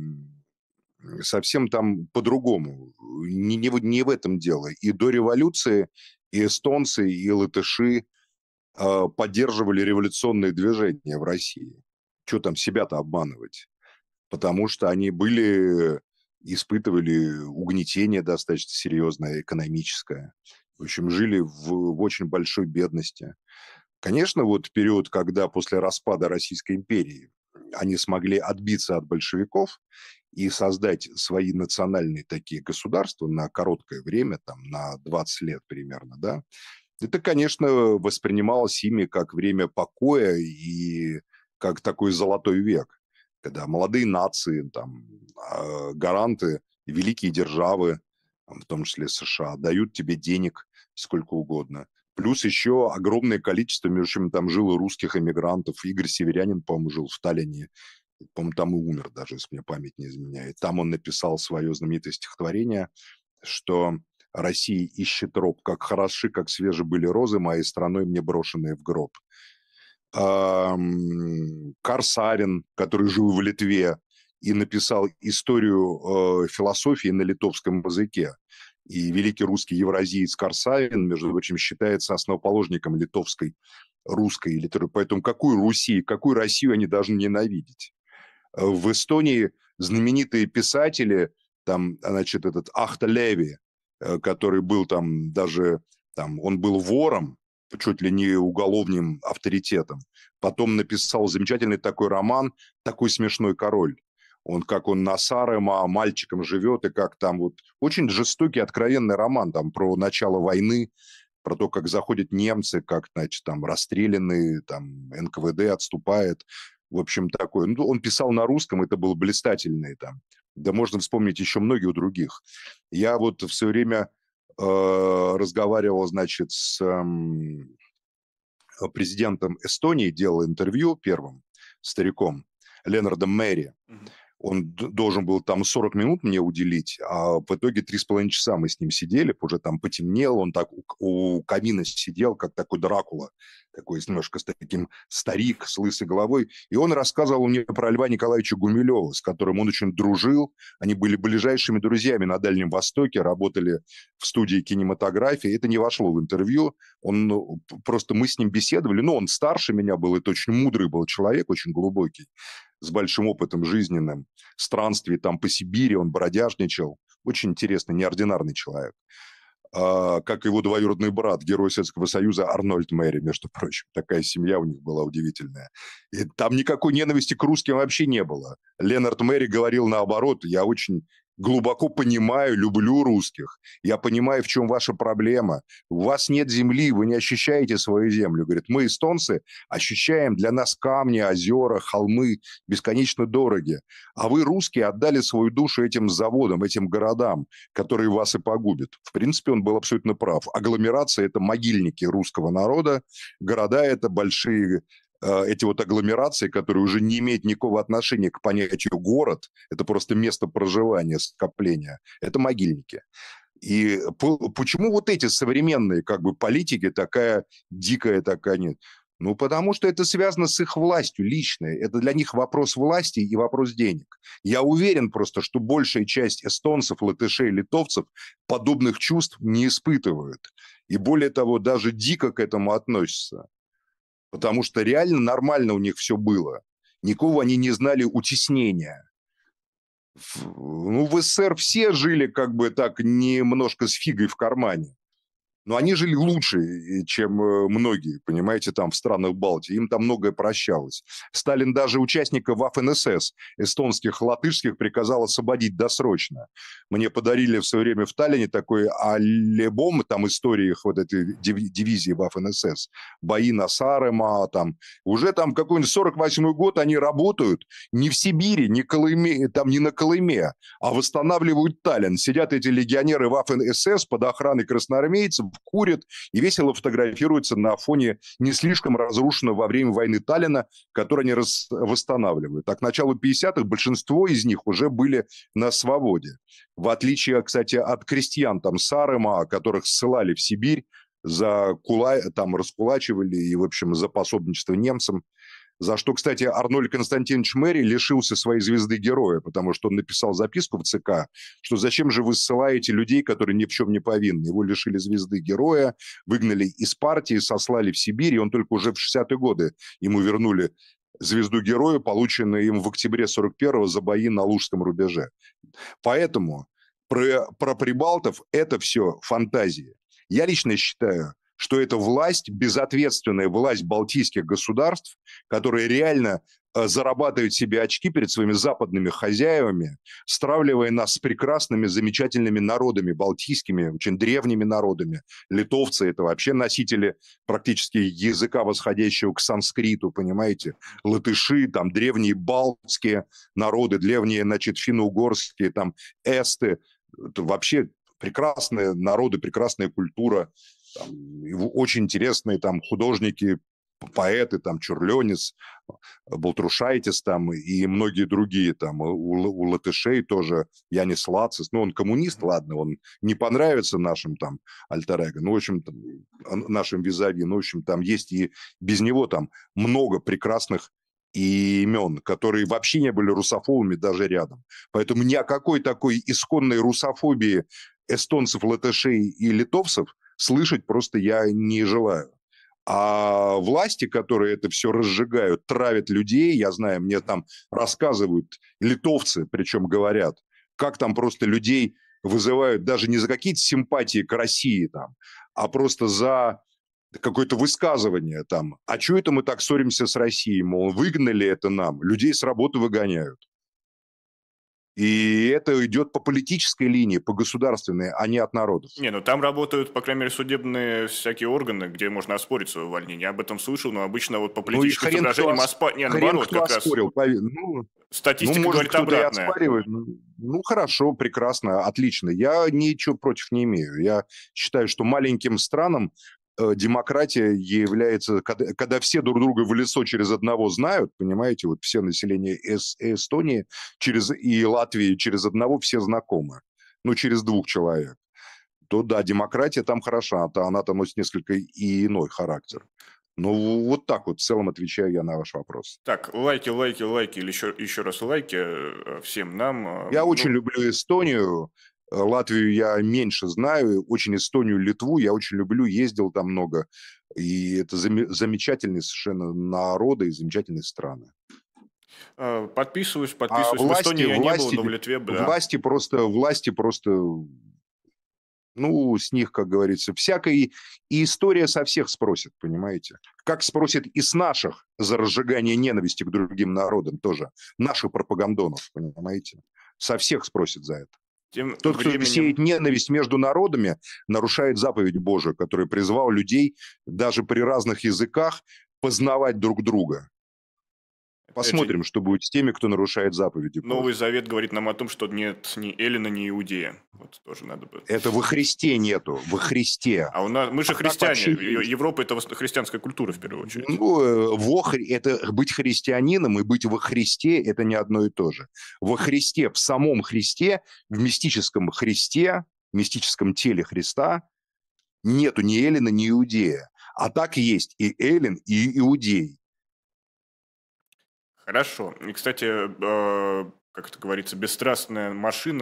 совсем там по-другому. Не, не, в- не в этом дело. И до революции и эстонцы, и латыши э, поддерживали революционные движения в России. Что там себя-то обманывать? Потому что они были, испытывали угнетение достаточно серьезное, экономическое. В общем, жили в, в очень большой бедности. Конечно, вот период, когда после распада Российской империи они смогли отбиться от большевиков и создать свои национальные такие государства на короткое время, там, на двадцать лет примерно, да, это, конечно, воспринималось ими как время покоя и как такой золотой век, когда молодые нации, там, а, гаранты, великие державы, в том числе США, дают тебе денег сколько угодно. Плюс еще огромное количество, между чем там жило русских эмигрантов. Игорь Северянин, по-моему, жил в Таллине. По-моему, там и умер даже, если мне память не изменяет. Там он написал свое знаменитое стихотворение, что Россия ищет роб, как хороши, как свежи были розы, моей страной мне брошенные в гроб. Корсарин, который жил в Литве и написал историю э, философии на литовском языке. И великий русский евразиец Корсарин, между прочим, считается основоположником литовской русской литературы. Поэтому какую Руси, какую Россию они должны ненавидеть? В Эстонии знаменитые писатели, там, значит, этот Ахта Леви, который был там даже, там, он был вором, чуть ли не уголовным авторитетом. Потом написал замечательный такой роман «Такой смешной король». Он, как он на Сарема мальчиком живет, и как там вот... Очень жестокий, откровенный роман там про начало войны, про то, как заходят немцы, как, значит, там расстреляны, там эн ка вэ дэ отступает. В общем, такой. Ну, он писал на русском, это было блистательное там. Да можно вспомнить еще многих других. Я вот все время э, разговаривал, значит, с э, президентом Эстонии, делал интервью первым стариком Ленардом Мэри. Mm-hmm. Он должен был там сорок минут мне уделить, а в итоге три с половиной часа мы с ним сидели, уже там потемнело, он так у, у камина сидел, как такой Дракула, такой немножко с таким старик с лысой головой, и он рассказывал мне про Льва Николаевича Гумилева, с которым он очень дружил, они были ближайшими друзьями на Дальнем Востоке, работали в студии кинематографии, это не вошло в интервью, он, ну, просто мы с ним беседовали, ну, он старше меня был, это очень мудрый был человек, очень глубокий, с большим опытом жизненным, странствий там по Сибири, он бродяжничал. Очень интересный, неординарный человек. А, как его двоюродный брат, герой Советского Союза Арнольд Мэри, между прочим. Такая семья у них была удивительная. И там никакой ненависти к русским вообще не было. Ленард Мэри говорил наоборот, я очень глубоко понимаю, люблю русских. Я понимаю, в чем ваша проблема. У вас нет земли, вы не ощущаете свою землю. Говорит, мы, эстонцы, ощущаем, для нас камни, озера, холмы бесконечно дороги. А вы, русские, отдали свою душу этим заводам, этим городам, которые вас и погубят. В принципе, он был абсолютно прав. Агломерация – это могильники русского народа. Города – это большие... эти вот агломерации, которые уже не имеют никакого отношения к понятию город, это просто место проживания, скопления, это могильники. И почему вот эти современные как бы политики такая дикая, такая нет? Ну, потому что это связано с их властью личной. Это для них вопрос власти и вопрос денег. Я уверен просто, что большая часть эстонцев, латышей, литовцев подобных чувств не испытывают. И более того, даже дико к этому относятся. Потому что реально нормально у них все было. Никого они не знали утеснения. Ну, в СССР все жили как бы так немножко с фигой в кармане. Но они жили лучше, чем многие, понимаете, там в странах Балтии. Им там многое прощалось. Сталин даже участников Вафен-СС, эстонских, латышских, приказал освободить досрочно. Мне подарили в свое время в Таллине такой альбом, там истории их вот этой дивизии Вафен-СС. Бои на Сааремаа, там. Уже там какой-нибудь сорок восьмой год они работают не в Сибири, не, Колыме, там, не на Колыме, а восстанавливают Таллин. Сидят эти легионеры Вафен-СС под охраной красноармейцев, курят и весело фотографируются на фоне не слишком разрушенного во время войны Таллина, который они рас... восстанавливают. Так, к началу пятидесятых большинство из них уже были на свободе. В отличие, кстати, от крестьян там Сааремаа, которых ссылали в Сибирь, за кула... там раскулачивали и, в общем, за пособничество немцам. За что, кстати, Арнольд Константинович Мэри лишился своей звезды героя, потому что он написал записку в ЦК, что зачем же вы ссылаете людей, которые ни в чем не повинны. Его лишили звезды героя, выгнали из партии, сослали в Сибирь, и он только уже в шестидесятые годы ему вернули звезду героя, полученную им в октябре сорок первого за бои на Лужском рубеже. Поэтому про, про прибалтов это все фантазии. Я лично считаю, что это власть, безответственная власть балтийских государств, которые реально э, зарабатывают себе очки перед своими западными хозяевами, стравливая нас с прекрасными, замечательными народами, балтийскими, очень древними народами. Литовцы – это вообще носители практически языка, восходящего к санскриту, понимаете? Латыши, там, древние балтские народы, древние, значит, финно-угорские, там, эсты. Это вообще прекрасные народы, прекрасная культура. Там, очень интересные там художники, поэты, там Чурленец, Балтрушайтис там и многие другие там. У, у латышей тоже Янис Лацис. Ну, он коммунист, ладно, он не понравится нашим там альтер-эго, ну, в общем, там, нашим визави, ну, в общем, там есть и без него там много прекрасных и имен, которые вообще не были русофобами даже рядом. Поэтому ни о какой такой исконной русофобии эстонцев, латышей и литовцев слышать просто я не желаю. А власти, которые это все разжигают, травят людей, я знаю, мне там рассказывают литовцы, причем говорят, как там просто людей вызывают даже не за какие-то симпатии к России, там, а просто за какое-то высказывание там. А что это мы так ссоримся с Россией? Мол, выгнали это нам, людей с работы выгоняют. И это идет по политической линии, по государственной, а не от народов. Не, ну там работают, по крайней мере, судебные всякие органы, где можно оспорить свое увольнение. Я об этом слышал, но обычно вот по политическим ну, соображениям оспа... Не, наоборот, как оспорил, раз ну, статистика ну, может, говорит обратное. И оспаривает. Ну, хорошо, прекрасно, отлично. Я ничего против не имею. Я считаю, что маленьким странам демократия является, когда, когда все друг друга в лицо через одного знают, понимаете, вот все население Эс, Эстонии через, и Латвии через одного все знакомы, ну, через двух человек, то да, демократия там хороша, а она там носит несколько и иной характер. Ну, вот так вот в целом отвечаю я на ваш вопрос. Так, лайки, лайки, лайки, или еще, еще раз лайки всем нам. Я ну... очень люблю Эстонию. Латвию я меньше знаю, очень Эстонию, Литву я очень люблю, ездил там много. И это зам- замечательные совершенно народы и замечательные страны. Подписываюсь, подписываюсь. А власти, в Эстонии я власти, не был, но в Литве, да. Власти просто, власти просто, ну, с них, как говорится, всякой... И история со всех спросит, понимаете? Как спросит и с наших за разжигание ненависти к другим народам тоже. Наших пропагандонов, понимаете? Со всех спросит за это. Тем Тот, временем... кто сеет ненависть между народами, нарушает заповедь Божию, который призвал людей даже при разных языках познавать друг друга. Посмотрим, что будет с теми, кто нарушает заповеди Божьи. Новый Завет говорит нам о том, что нет ни Эллина, ни Иудея. Вот тоже надо бы... Это во Христе нету, во Христе. А у нас, мы же а христиане, Европа – это христианская культура, в первую очередь. Ну, во, это быть христианином и быть во Христе – это не одно и то же. Во Христе, в самом Христе, в мистическом Христе, в мистическом теле Христа нету ни Эллина, ни Иудея. А так есть и Эллин, и Иудей. Хорошо. И, кстати, как это говорится, бесстрастная машина под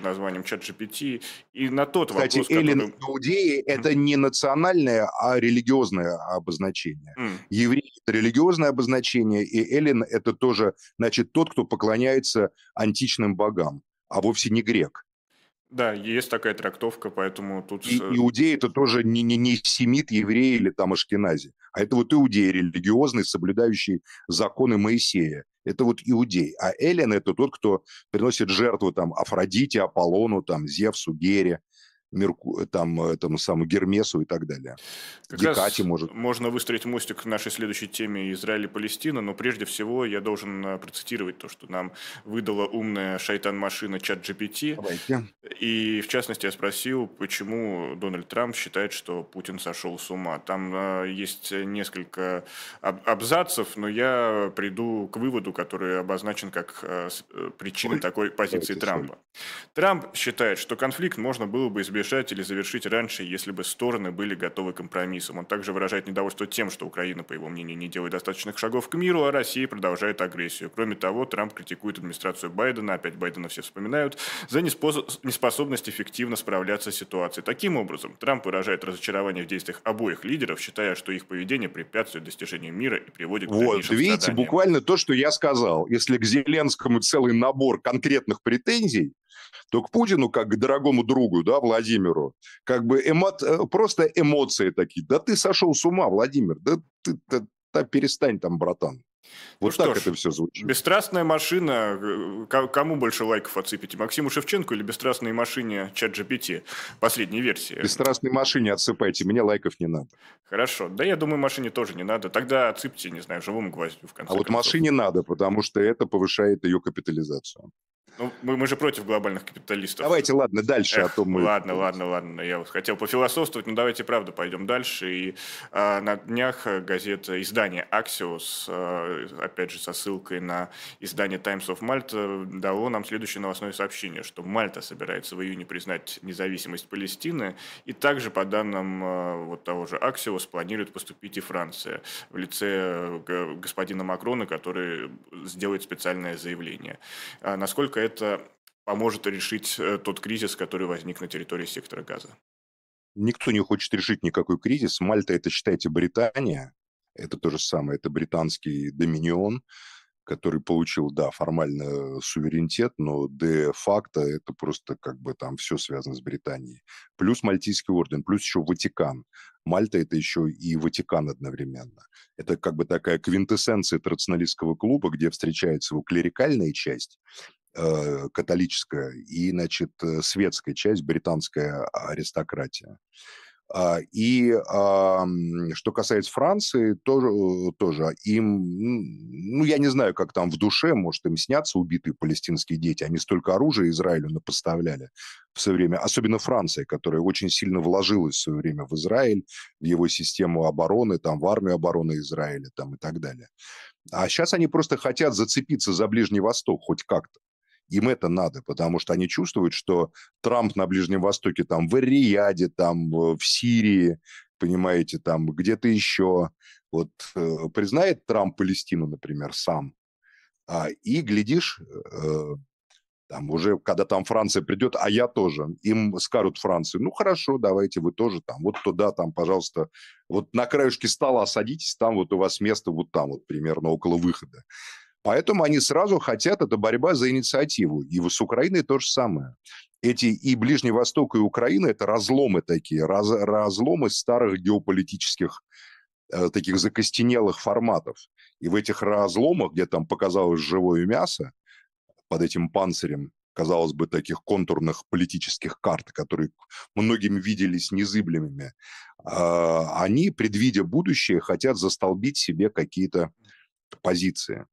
под названием ChatGPT. И на тот Кстати, вопрос, Эллин который... иудеи – Мгм. это не национальное, а религиозное обозначение. М. Еврей – это религиозное обозначение, и Эллин – это тоже, значит, тот, кто поклоняется античным богам, а вовсе не грек. Да, есть такая трактовка, поэтому тут... И э, иудей – это тоже не, не, не семит, еврей или там ашкенази, а это вот иудей религиозный, соблюдающий законы Моисея. Это вот иудей. А Эллин – это тот, кто приносит жертву там Афродите, Аполлону, там, Зевсу, Гере, Мерку, там, этому самому Гермесу и так далее. Как Гекате, раз может. можно выстроить мостик к нашей следующей теме Израиль и Палестина, но прежде всего я должен э, процитировать то, что нам выдала умная шайтан-машина ChatGPT. Давайте. И в частности я спросил, почему Дональд Трамп считает, что Путин сошел с ума. Там э, есть несколько аб- абзацев, но я приду к выводу, который обозначен как э, с- э, причиной Соль. такой позиции Давайте соль. Трампа. Трамп считает, что конфликт можно было бы избежать или завершить раньше, если бы стороны были готовы к компромиссам. Он также выражает недовольство тем, что Украина, по его мнению, не делает достаточных шагов к миру, а Россия продолжает агрессию. Кроме того, Трамп критикует администрацию Байдена, опять Байдена все вспоминают, за неспос- неспособность эффективно справляться с ситуацией. Таким образом, Трамп выражает разочарование в действиях обоих лидеров, считая, что их поведение препятствует достижению мира и приводит к Вот, дальнейшим видите, страданиям. буквально то, что я сказал. Если к Зеленскому целый набор конкретных претензий, то к Путину, как к дорогому другу, да, Владимиру, как бы эмо... просто эмоции такие. Да ты сошел с ума, Владимир, да ты да, да перестань там, братан. Ну Вот что так ж, это все звучит. бесстрастная машина, э, ко- кому больше лайков отсыпите, Максиму Шевченко или бесстрастной машине ChatGPT, последней версии? Бесстрастной машине отсыпайте, мне лайков не надо. Хорошо, да я думаю, машине тоже не надо, тогда отсыпьте, не знаю, живому гвоздю в А конце вот концов. машине надо, потому что это повышает ее капитализацию. Ну, мы, мы же против глобальных капиталистов. Давайте, ладно, дальше, а Эх, то мы... ладно, ладно, ладно. Я вот хотел пофилософствовать, но давайте, правда, пойдем дальше. И а, на днях э, газета, издание Axios, а, опять же, со ссылкой на издание Times of Malta, дало нам следующее новостное сообщение, что Мальта собирается в июне признать независимость Палестины, и также, по данным а, вот того же Axios, планирует поступить и Франция в лице э, господина Макрона, который сделает специальное заявление. А насколько это поможет решить э, тот кризис, который возник на территории сектора Газа? Никто не хочет решить никакой кризис. Мальта – это, считайте, Британия. Это то же самое, это британский доминион, который получил, да, формально суверенитет, но де-факто это просто как бы там все связано с Британией. Плюс Мальтийский орден, плюс еще Ватикан. Мальта – это еще и Ватикан одновременно. Это как бы такая квинтэссенция традиционалистского клуба, где встречается его клерикальная часть, э, католическая, и, значит, э, светская часть, британская аристократия. А, И а, м, что касается Франции, тоже, э, тоже им, м, ну, я не знаю, как там в душе, может, им снятся убитые палестинские дети. Они столько оружия Израилю напоставляли в свое время, особенно Франция, которая очень сильно вложилась в свое время в Израиль, в его систему обороны, там, в армию обороны Израиля там, и так далее. А сейчас они просто хотят зацепиться за Ближний Восток хоть как-то. Им это надо, потому что они чувствуют, что Трамп на Ближнем Востоке, там, в Эр-Рияде, там, в Сирии, понимаете, там, где-то еще. Вот э, признает Трамп Палестину, например, сам. А, и, глядишь, э, там уже, когда там Франция придет, а я тоже, им скажут Франции, ну, хорошо, давайте вы тоже там, вот туда, там, пожалуйста, вот на краешке стола садитесь, там вот у вас место вот там вот примерно около выхода. Поэтому они сразу хотят, это борьба за инициативу. И с Украиной то же самое. Эти и Ближний Восток, и Украина – это разломы такие, раз, разломы старых геополитических э, таких закостенелых форматов. И в этих разломах, где там показалось живое мясо, под этим панцирем, казалось бы, таких контурных политических карт, которые многим виделись незыблемыми, э, они, предвидя будущее, хотят застолбить себе какие-то позиции.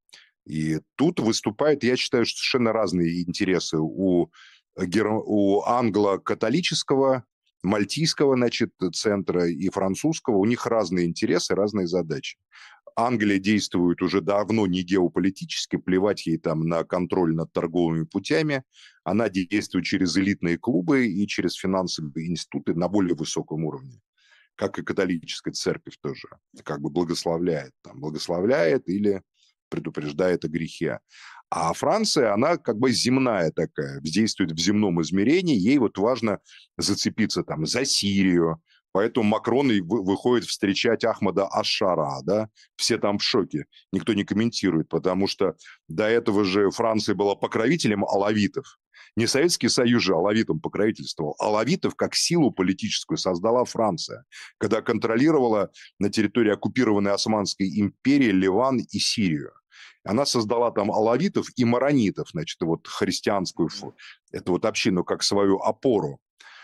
И тут выступают, я считаю, что совершенно разные интересы у, гер- у англо-католического, мальтийского, значит, центра и французского. У них разные интересы, разные задачи. Англия действует уже давно не геополитически, плевать ей там на контроль над торговыми путями. Она действует через элитные клубы и через финансовые институты на более высоком уровне, как и католическая церковь тоже, как бы благословляет, там, благословляет или предупреждает о грехе. А Франция, она как бы земная такая, действует в земном измерении, ей вот важно зацепиться там за Сирию, поэтому Макрон и вы- выходит встречать Ахмада Аш-Шара, да, все там в шоке, никто не комментирует, потому что до этого же Франция была покровителем алавитов. Не Советский Союз же алавитам покровительствовал. Алавитов как силу политическую создала Франция, когда контролировала на территории оккупированной Османской империи Ливан и Сирию. Она создала там алавитов и маронитов, значит, вот христианскую, эту вот общину как свою опору.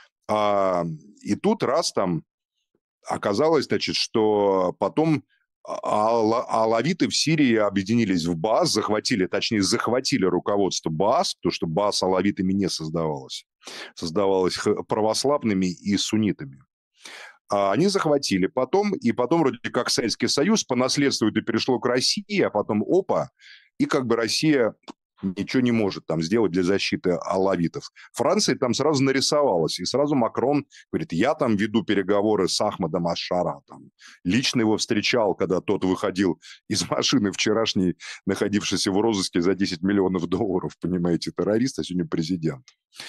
А, и тут раз там оказалось, значит, что потом ала- алавиты в Сирии объединились в Баас, захватили, точнее, захватили руководство Баас, потому что Баас алавитами не создавалось. Создавалось х- православными и суннитами. А они захватили потом, и потом вроде как Советский Союз по наследству это перешло к России, а потом опа, и как бы Россия ничего не может там сделать для защиты алавитов. Франция там сразу нарисовалась, и сразу Макрон говорит, я там веду переговоры с Ахмадом Аш-Шара, там, лично его встречал, когда тот выходил из машины вчерашней, находившийся в розыске за десять миллионов долларов, понимаете, террорист, а сегодня президент.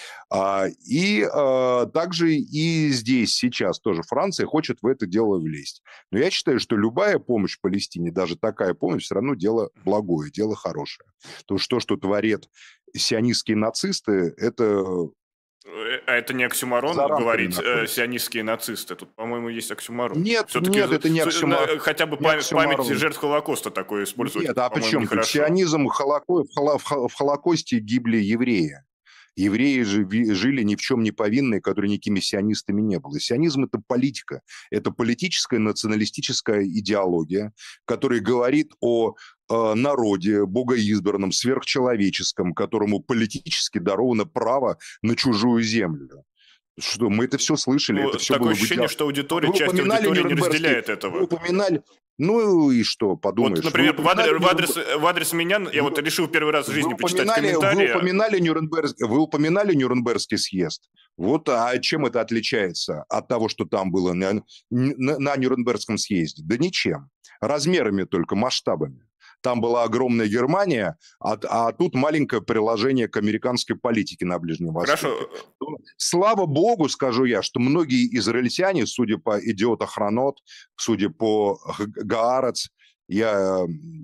А, и а, также и здесь сейчас тоже Франция хочет в это дело влезть. Но я считаю, что любая помощь Палестине, даже такая помощь, все равно дело благое, дело хорошее. То, что, что творят сионистские нацисты, это Э, А это не за оксюмарон рамками говорить э, находится. сионистские нацисты? Тут, по-моему, есть оксюмарон. Нет, Все-таки нет, это не оксюмар, хотя бы не пам- память оксюмарон. жертв Холокоста такое использовать, Нет, а при по-моему, чем тут нехорошо. сионизм, холоко... в, холо... в хо- в Холокосте гибли евреи. Евреи же ви- жили ни в чем не повинные, которые никакими сионистами не были. Сионизм – это политика. Это политическая националистическая идеология, которая говорит о э, народе богоизбранном, сверхчеловеческом, которому политически даровано право на чужую землю. Что мы это все слышали, это Ну, все такое было в ощущение, идеале. что Вот аудитория, вы часть упоминали аудитории не Нюрнбергский, разделяет вы этого. упоминали, ну и что, Вот, подумаешь, вы например, в упоминали адрес, в адрес, Нюрнберг... в адрес меня, я вот Вы, решил первый раз в вы жизни почитать упоминали, вы комментарии. упоминали Нюрнберг, вы упоминали Нюрнбергский съезд. Вот, а чем это отличается от того, что там было на, на, на Нюрнбергском съезде? Да ничем. Размерами только, масштабами. Там была огромная Германия, а, а тут маленькое приложение к американской политике на Ближнем Востоке. Хорошо. Ну, слава богу, скажу я, что многие израильтяне, судя по «Идиота Хронот», судя по Гаарец, я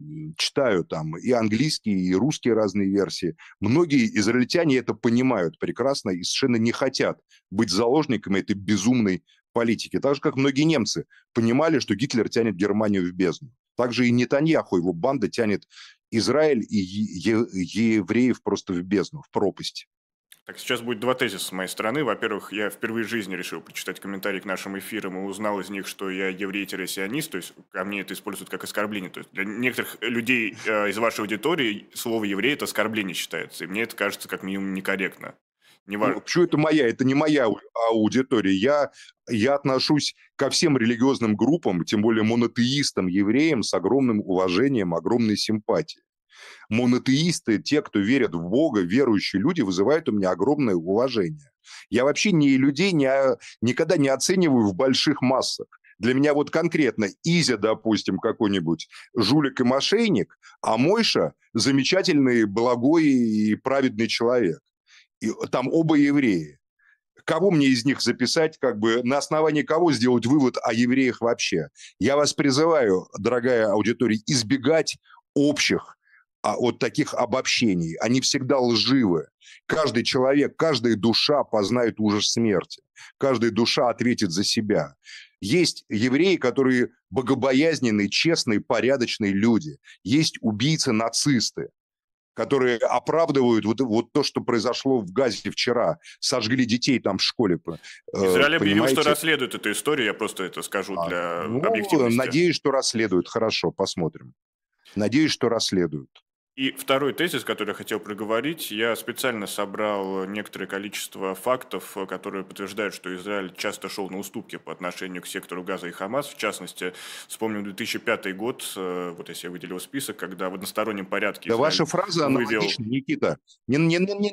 читаю там и английские, и русские разные версии. Многие израильтяне это понимают прекрасно и совершенно не хотят быть заложниками этой безумной политики. Так же, как многие немцы понимали, что Гитлер тянет Германию в бездну. Также и Нетаньяху, его банда тянет Израиль и е- е- евреев просто в бездну, в пропасть. Так, сейчас будет два тезиса с моей стороны. Во-первых, я впервые в жизни решил прочитать комментарии к нашим эфирам и узнал из них, что я еврей-сионист, то есть ко мне это используют как оскорбление. То есть для некоторых людей э, из вашей аудитории слово «еврей» — это оскорбление считается, и мне это кажется как минимум некорректно. Не Ну, важно. почему это моя? Это не моя ау- аудитория. Я, я отношусь ко всем религиозным группам, тем более монотеистам, евреям, с огромным уважением, огромной симпатией. Монотеисты, те, кто верят в Бога, верующие люди, вызывают у меня огромное уважение. Я вообще не людей не, никогда не оцениваю в больших массах. Для меня вот конкретно Изя, допустим, какой-нибудь жулик и мошенник, а Мойша замечательный, благой и праведный человек. И там оба евреи. Кого мне из них записать, как бы на основании кого сделать вывод о евреях вообще? Я вас призываю, дорогая аудитория, избегать общих а, вот таких обобщений. Они всегда лживы. Каждый человек, каждая душа познает ужас смерти. Каждая душа ответит за себя. Есть евреи, которые богобоязненные, честные, порядочные люди. Есть убийцы-нацисты, которые оправдывают вот, вот то, что произошло в Газе вчера. Сожгли детей там в школе, Израиль объявил, что понимаете? расследует эту историю, я просто это скажу А, для ну, объективности. надеюсь, что расследуют. Хорошо, посмотрим. Надеюсь, что расследуют. И второй тезис, который я хотел проговорить, я специально собрал некоторое количество фактов, которые подтверждают, что Израиль часто шел на уступки по отношению к сектору Газа и Хамас. В частности, вспомним две тысячи пятый год, вот если я выделил список, когда в одностороннем порядке Да Израиль ваша фраза вывел... аналогична, Никита. Не, не, не, не,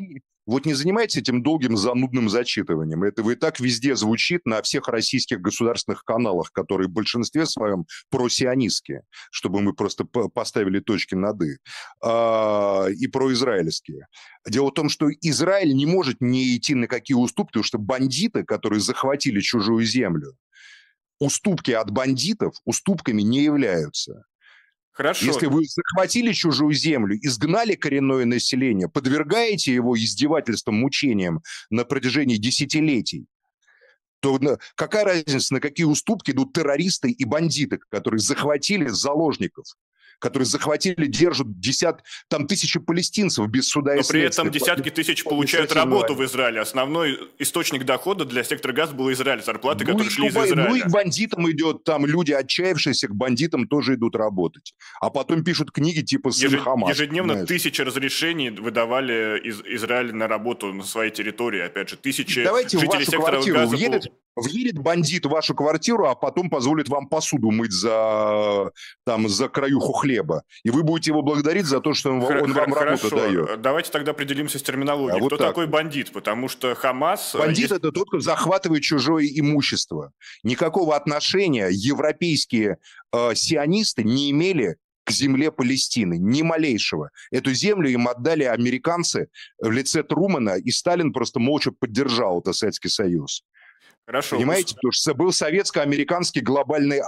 Вот не занимайтесь этим долгим занудным зачитыванием. Это и так везде звучит на всех российских государственных каналах, которые в большинстве своем просионистские, чтобы мы просто поставили точки над «и», а, и произраильские. Дело в том, что Израиль не может не идти на какие уступки, потому что бандиты, которые захватили чужую землю, уступки от бандитов уступками не являются. Хорошо. Если вы захватили чужую землю, изгнали коренное население, подвергаете его издевательствам, мучениям на протяжении десятилетий, то какая разница, на какие уступки идут террористы и бандиты, которые захватили заложников, которые захватили, держат десят, там тысячи палестинцев без суда и следствия. Но при этом десятки тысяч получают работу в Израиле. Основной источник дохода для сектора газа был Израиль, зарплаты, ну которые шли из Израиля. Ну и к бандитам идет, там люди, отчаявшиеся, к бандитам тоже идут работать. А потом пишут книги типа «Сын Еж... Хамас». Ежедневно знаешь. Тысячи разрешений выдавали из Израиля на работу на своей территории. Опять же, тысячи Давайте жителей сектора газа... Въедет, въедет бандит в вашу квартиру, а потом позволит вам посуду мыть за, там, за краюху хлеба. И вы будете его благодарить за то, что он, Хор- он вам хорошо. работу дает. Давайте тогда определимся с терминологией. А вот Кто так. такой бандит? Потому что Хамас... Бандит есть... – это тот, кто захватывает чужое имущество. Никакого отношения европейские э, сионисты не имели к земле Палестины, ни малейшего. Эту землю им отдали американцы в лице Трумэна, и Сталин просто молча поддержал это Советский Союз. Хорошо. Понимаете, потому что был советско-американский глобальный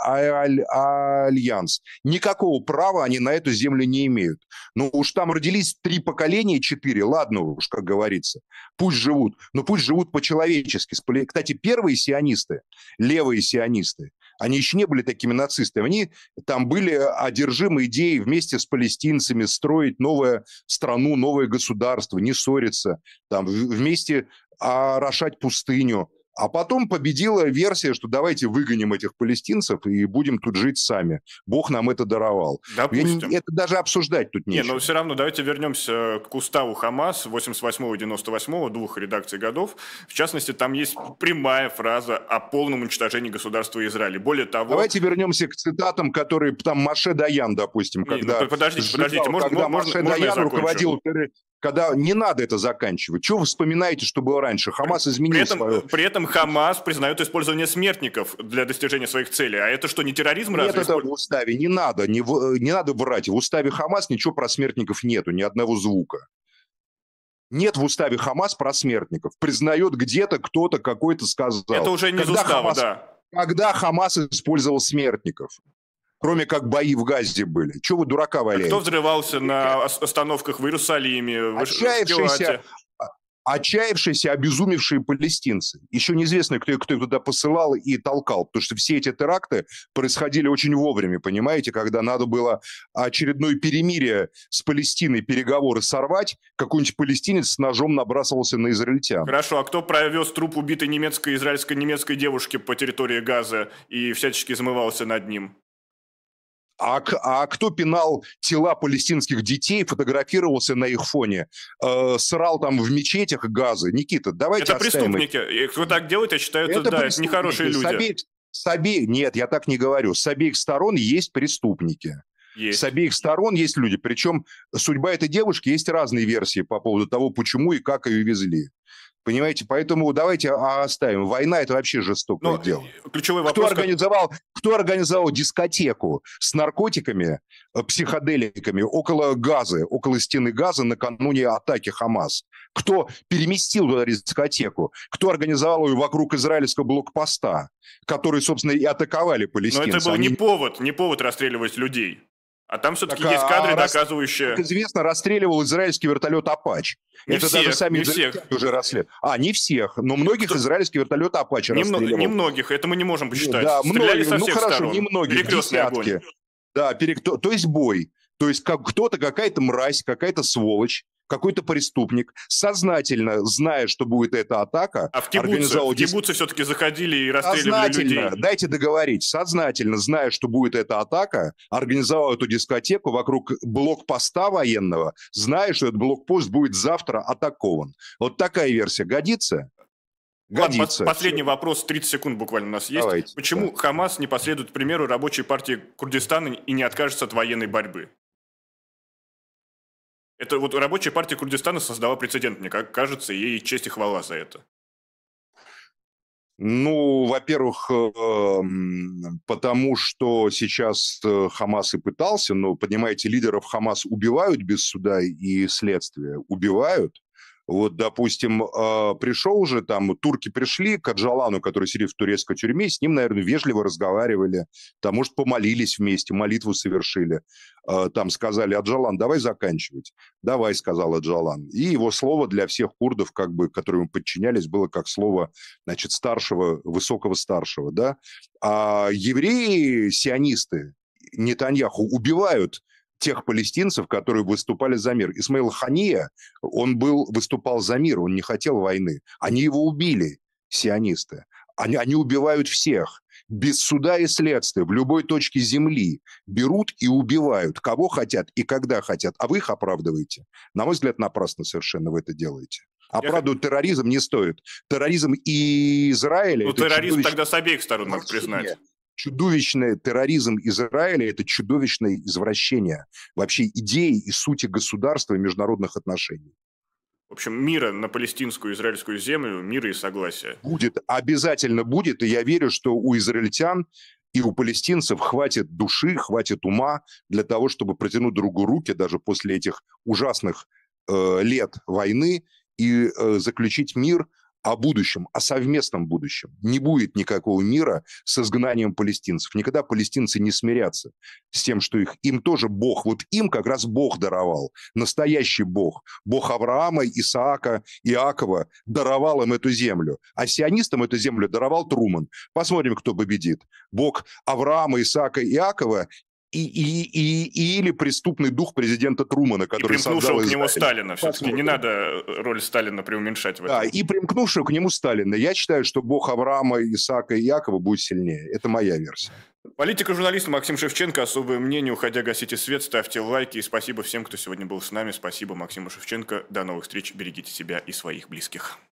альянс. Никакого права они на эту землю не имеют. Ну уж там родились три поколения, четыре, ладно уж, как говорится. Пусть живут, но пусть живут по-человечески. Кстати, первые сионисты, левые сионисты, они еще не были такими нацистами. Они там были одержимы идеей вместе с палестинцами строить новую страну, новое государство, не ссориться, там, вместе орошать пустыню. А потом победила версия, что давайте выгоним этих палестинцев и будем тут жить сами. Бог нам это даровал. Допустим. Не, это даже обсуждать тут нечего. Не, но все равно давайте вернемся к уставу Хамас восемьдесят восьмого и девяносто восьмого, двух редакций годов. В частности, там есть прямая фраза о полном уничтожении государства Израиля. Более того... Давайте вернемся к цитатам, которые там Моше Даян, допустим, когда... Не, ну, подождите, сжигал, подождите, можно, когда можно, Моше можно Даян руководил... Когда не надо это заканчивать. Чего вы вспоминаете, что было раньше? Хамас изменил при этом, свое... При этом Хамас признает использование смертников для достижения своих целей. А это что, не терроризм? Нет, разве? это в уставе. Не надо. Не, не надо врать. В уставе Хамас ничего про смертников нету. Ни одного звука. Нет в уставе Хамас про смертников. Признает где-то кто-то какой-то сказал. Это уже не из устава, Хамас, да. Когда Хамас использовал смертников? Кроме как бои в Газе были. Чего вы дурака валяете? Кто взрывался на остановках в Иерусалиме, в Отчаявшиеся, отчаявшиеся, обезумевшие палестинцы. Еще неизвестно, кто, кто их туда посылал и толкал. Потому что все эти теракты происходили очень вовремя, понимаете? Когда надо было очередное перемирие с Палестиной, переговоры сорвать, какой-нибудь палестинец с ножом набрасывался на израильтян. Хорошо, а кто провез труп убитой немецкой, израильско-немецкой девушки по территории Газа и всячески измывался над ним? А, а кто пинал тела палестинских детей, фотографировался на их фоне, э, срал там в мечетях Газы? Никита, давайте это оставим... преступники. И кто так делает, я считаю, это, это, да, это нехорошие люди. С обеих, с обеих... Нет, я так не говорю. С обеих сторон есть преступники. Есть. С обеих сторон есть люди. Причем судьба этой девушки, есть разные версии по поводу того, почему и как ее везли. Понимаете, поэтому давайте оставим. Война – это вообще жестокое Но дело. Ключевой вопрос... Кто организовал, кто организовал дискотеку с наркотиками, психоделиками около Газы, около стены Газа накануне атаки Хамас? Кто переместил туда дискотеку? Кто организовал ее вокруг израильского блокпоста, который, собственно, и атаковали палестинцы? Но это был Они... не повод, не повод расстреливать людей. А там все-таки так, есть кадры, а, доказывающие... Как известно, расстреливал израильский вертолет «Апач». Не это всех, даже сами не всех. Уже расследуют. А, не всех, но многих Кто... израильский вертолет «Апач» расстреливал. Немногих, это мы не можем посчитать. Да, Стреляли многих, со ну всех хорошо, сторон. немногих, десятки. Огонь. Да, перек... то, то есть бой. То есть как кто-то, какая-то мразь, какая-то сволочь, какой-то преступник, сознательно, зная, что будет эта атака... А в кибуце, в кибуце все-таки заходили и расстреливали людей. Дайте договорить. Сознательно, зная, что будет эта атака, организовал эту дискотеку вокруг блокпоста военного, зная, что этот блокпост будет завтра атакован. Вот такая версия годится? Годится. Ладно, последний вопрос, тридцать секунд буквально у нас есть. Давайте, Почему да. Хамас не последует примеру рабочей партии Курдистана и не откажется от военной борьбы? Это вот рабочая партия Курдистана создала прецедент, мне как кажется, ей честь и хвала за это. Ну, во-первых, потому что сейчас Хамас и пытался, но, понимаете, лидеров Хамас убивают без суда и следствия, убивают. Вот, допустим, пришел уже там, турки пришли к Аджалану, который сидит в турецкой тюрьме, с ним, наверное, вежливо разговаривали, там, может, помолились вместе, молитву совершили. Там сказали: Аджалан, давай заканчивать. Давай, сказал Аджалан. И его слово для всех курдов, как бы, которые ему подчинялись, было как слово, значит, старшего, высокого старшего, да. А евреи, сионисты, Нетаньяху убивают тех палестинцев, которые выступали за мир. Исмаил Хания, он был, выступал за мир, он не хотел войны. Они его убили, сионисты. Они, они убивают всех. Без суда и следствия, в любой точке земли берут и убивают, кого хотят и когда хотят. А вы их оправдываете. На мой взгляд, напрасно совершенно вы это делаете. Оправдывать Я... терроризм не стоит. Терроризм и Израиля... Ну, терроризм чудовищ... тогда с обеих сторон, надо признать. Чудовищный терроризм Израиля – это чудовищное извращение вообще идеи и сути государства и международных отношений. В общем, мира на палестинскую и израильскую землю, мира и согласия. Будет, обязательно будет, и я верю, что у израильтян и у палестинцев хватит души, хватит ума для того, чтобы протянуть другу руки даже после этих ужасных э, лет войны и э, заключить мир о будущем, о совместном будущем. Не будет никакого мира с изгнанием палестинцев. Никогда палестинцы не смирятся с тем, что их, им тоже Бог, вот им как раз Бог даровал, настоящий Бог. Бог Авраама, Исаака, Иакова даровал им эту землю. А сионистам эту землю даровал Труман. Посмотрим, кто победит. Бог Авраама, Исаака, Иакова И, и, и, и или преступный дух президента Трумана, который создал Израиль. И примкнувшего к нему Сталина. Все-таки не надо роль Сталина преуменьшать в этом. Да, и примкнувшего к нему Сталина. Я считаю, что бог Авраама, Исаака и Якова будет сильнее. Это моя версия. Политик и журналист Максим Шевченко. Особое мнение. Уходя, гасите свет, ставьте лайки. И спасибо всем, кто сегодня был с нами. Спасибо Максиму Шевченко. До новых встреч. Берегите себя и своих близких.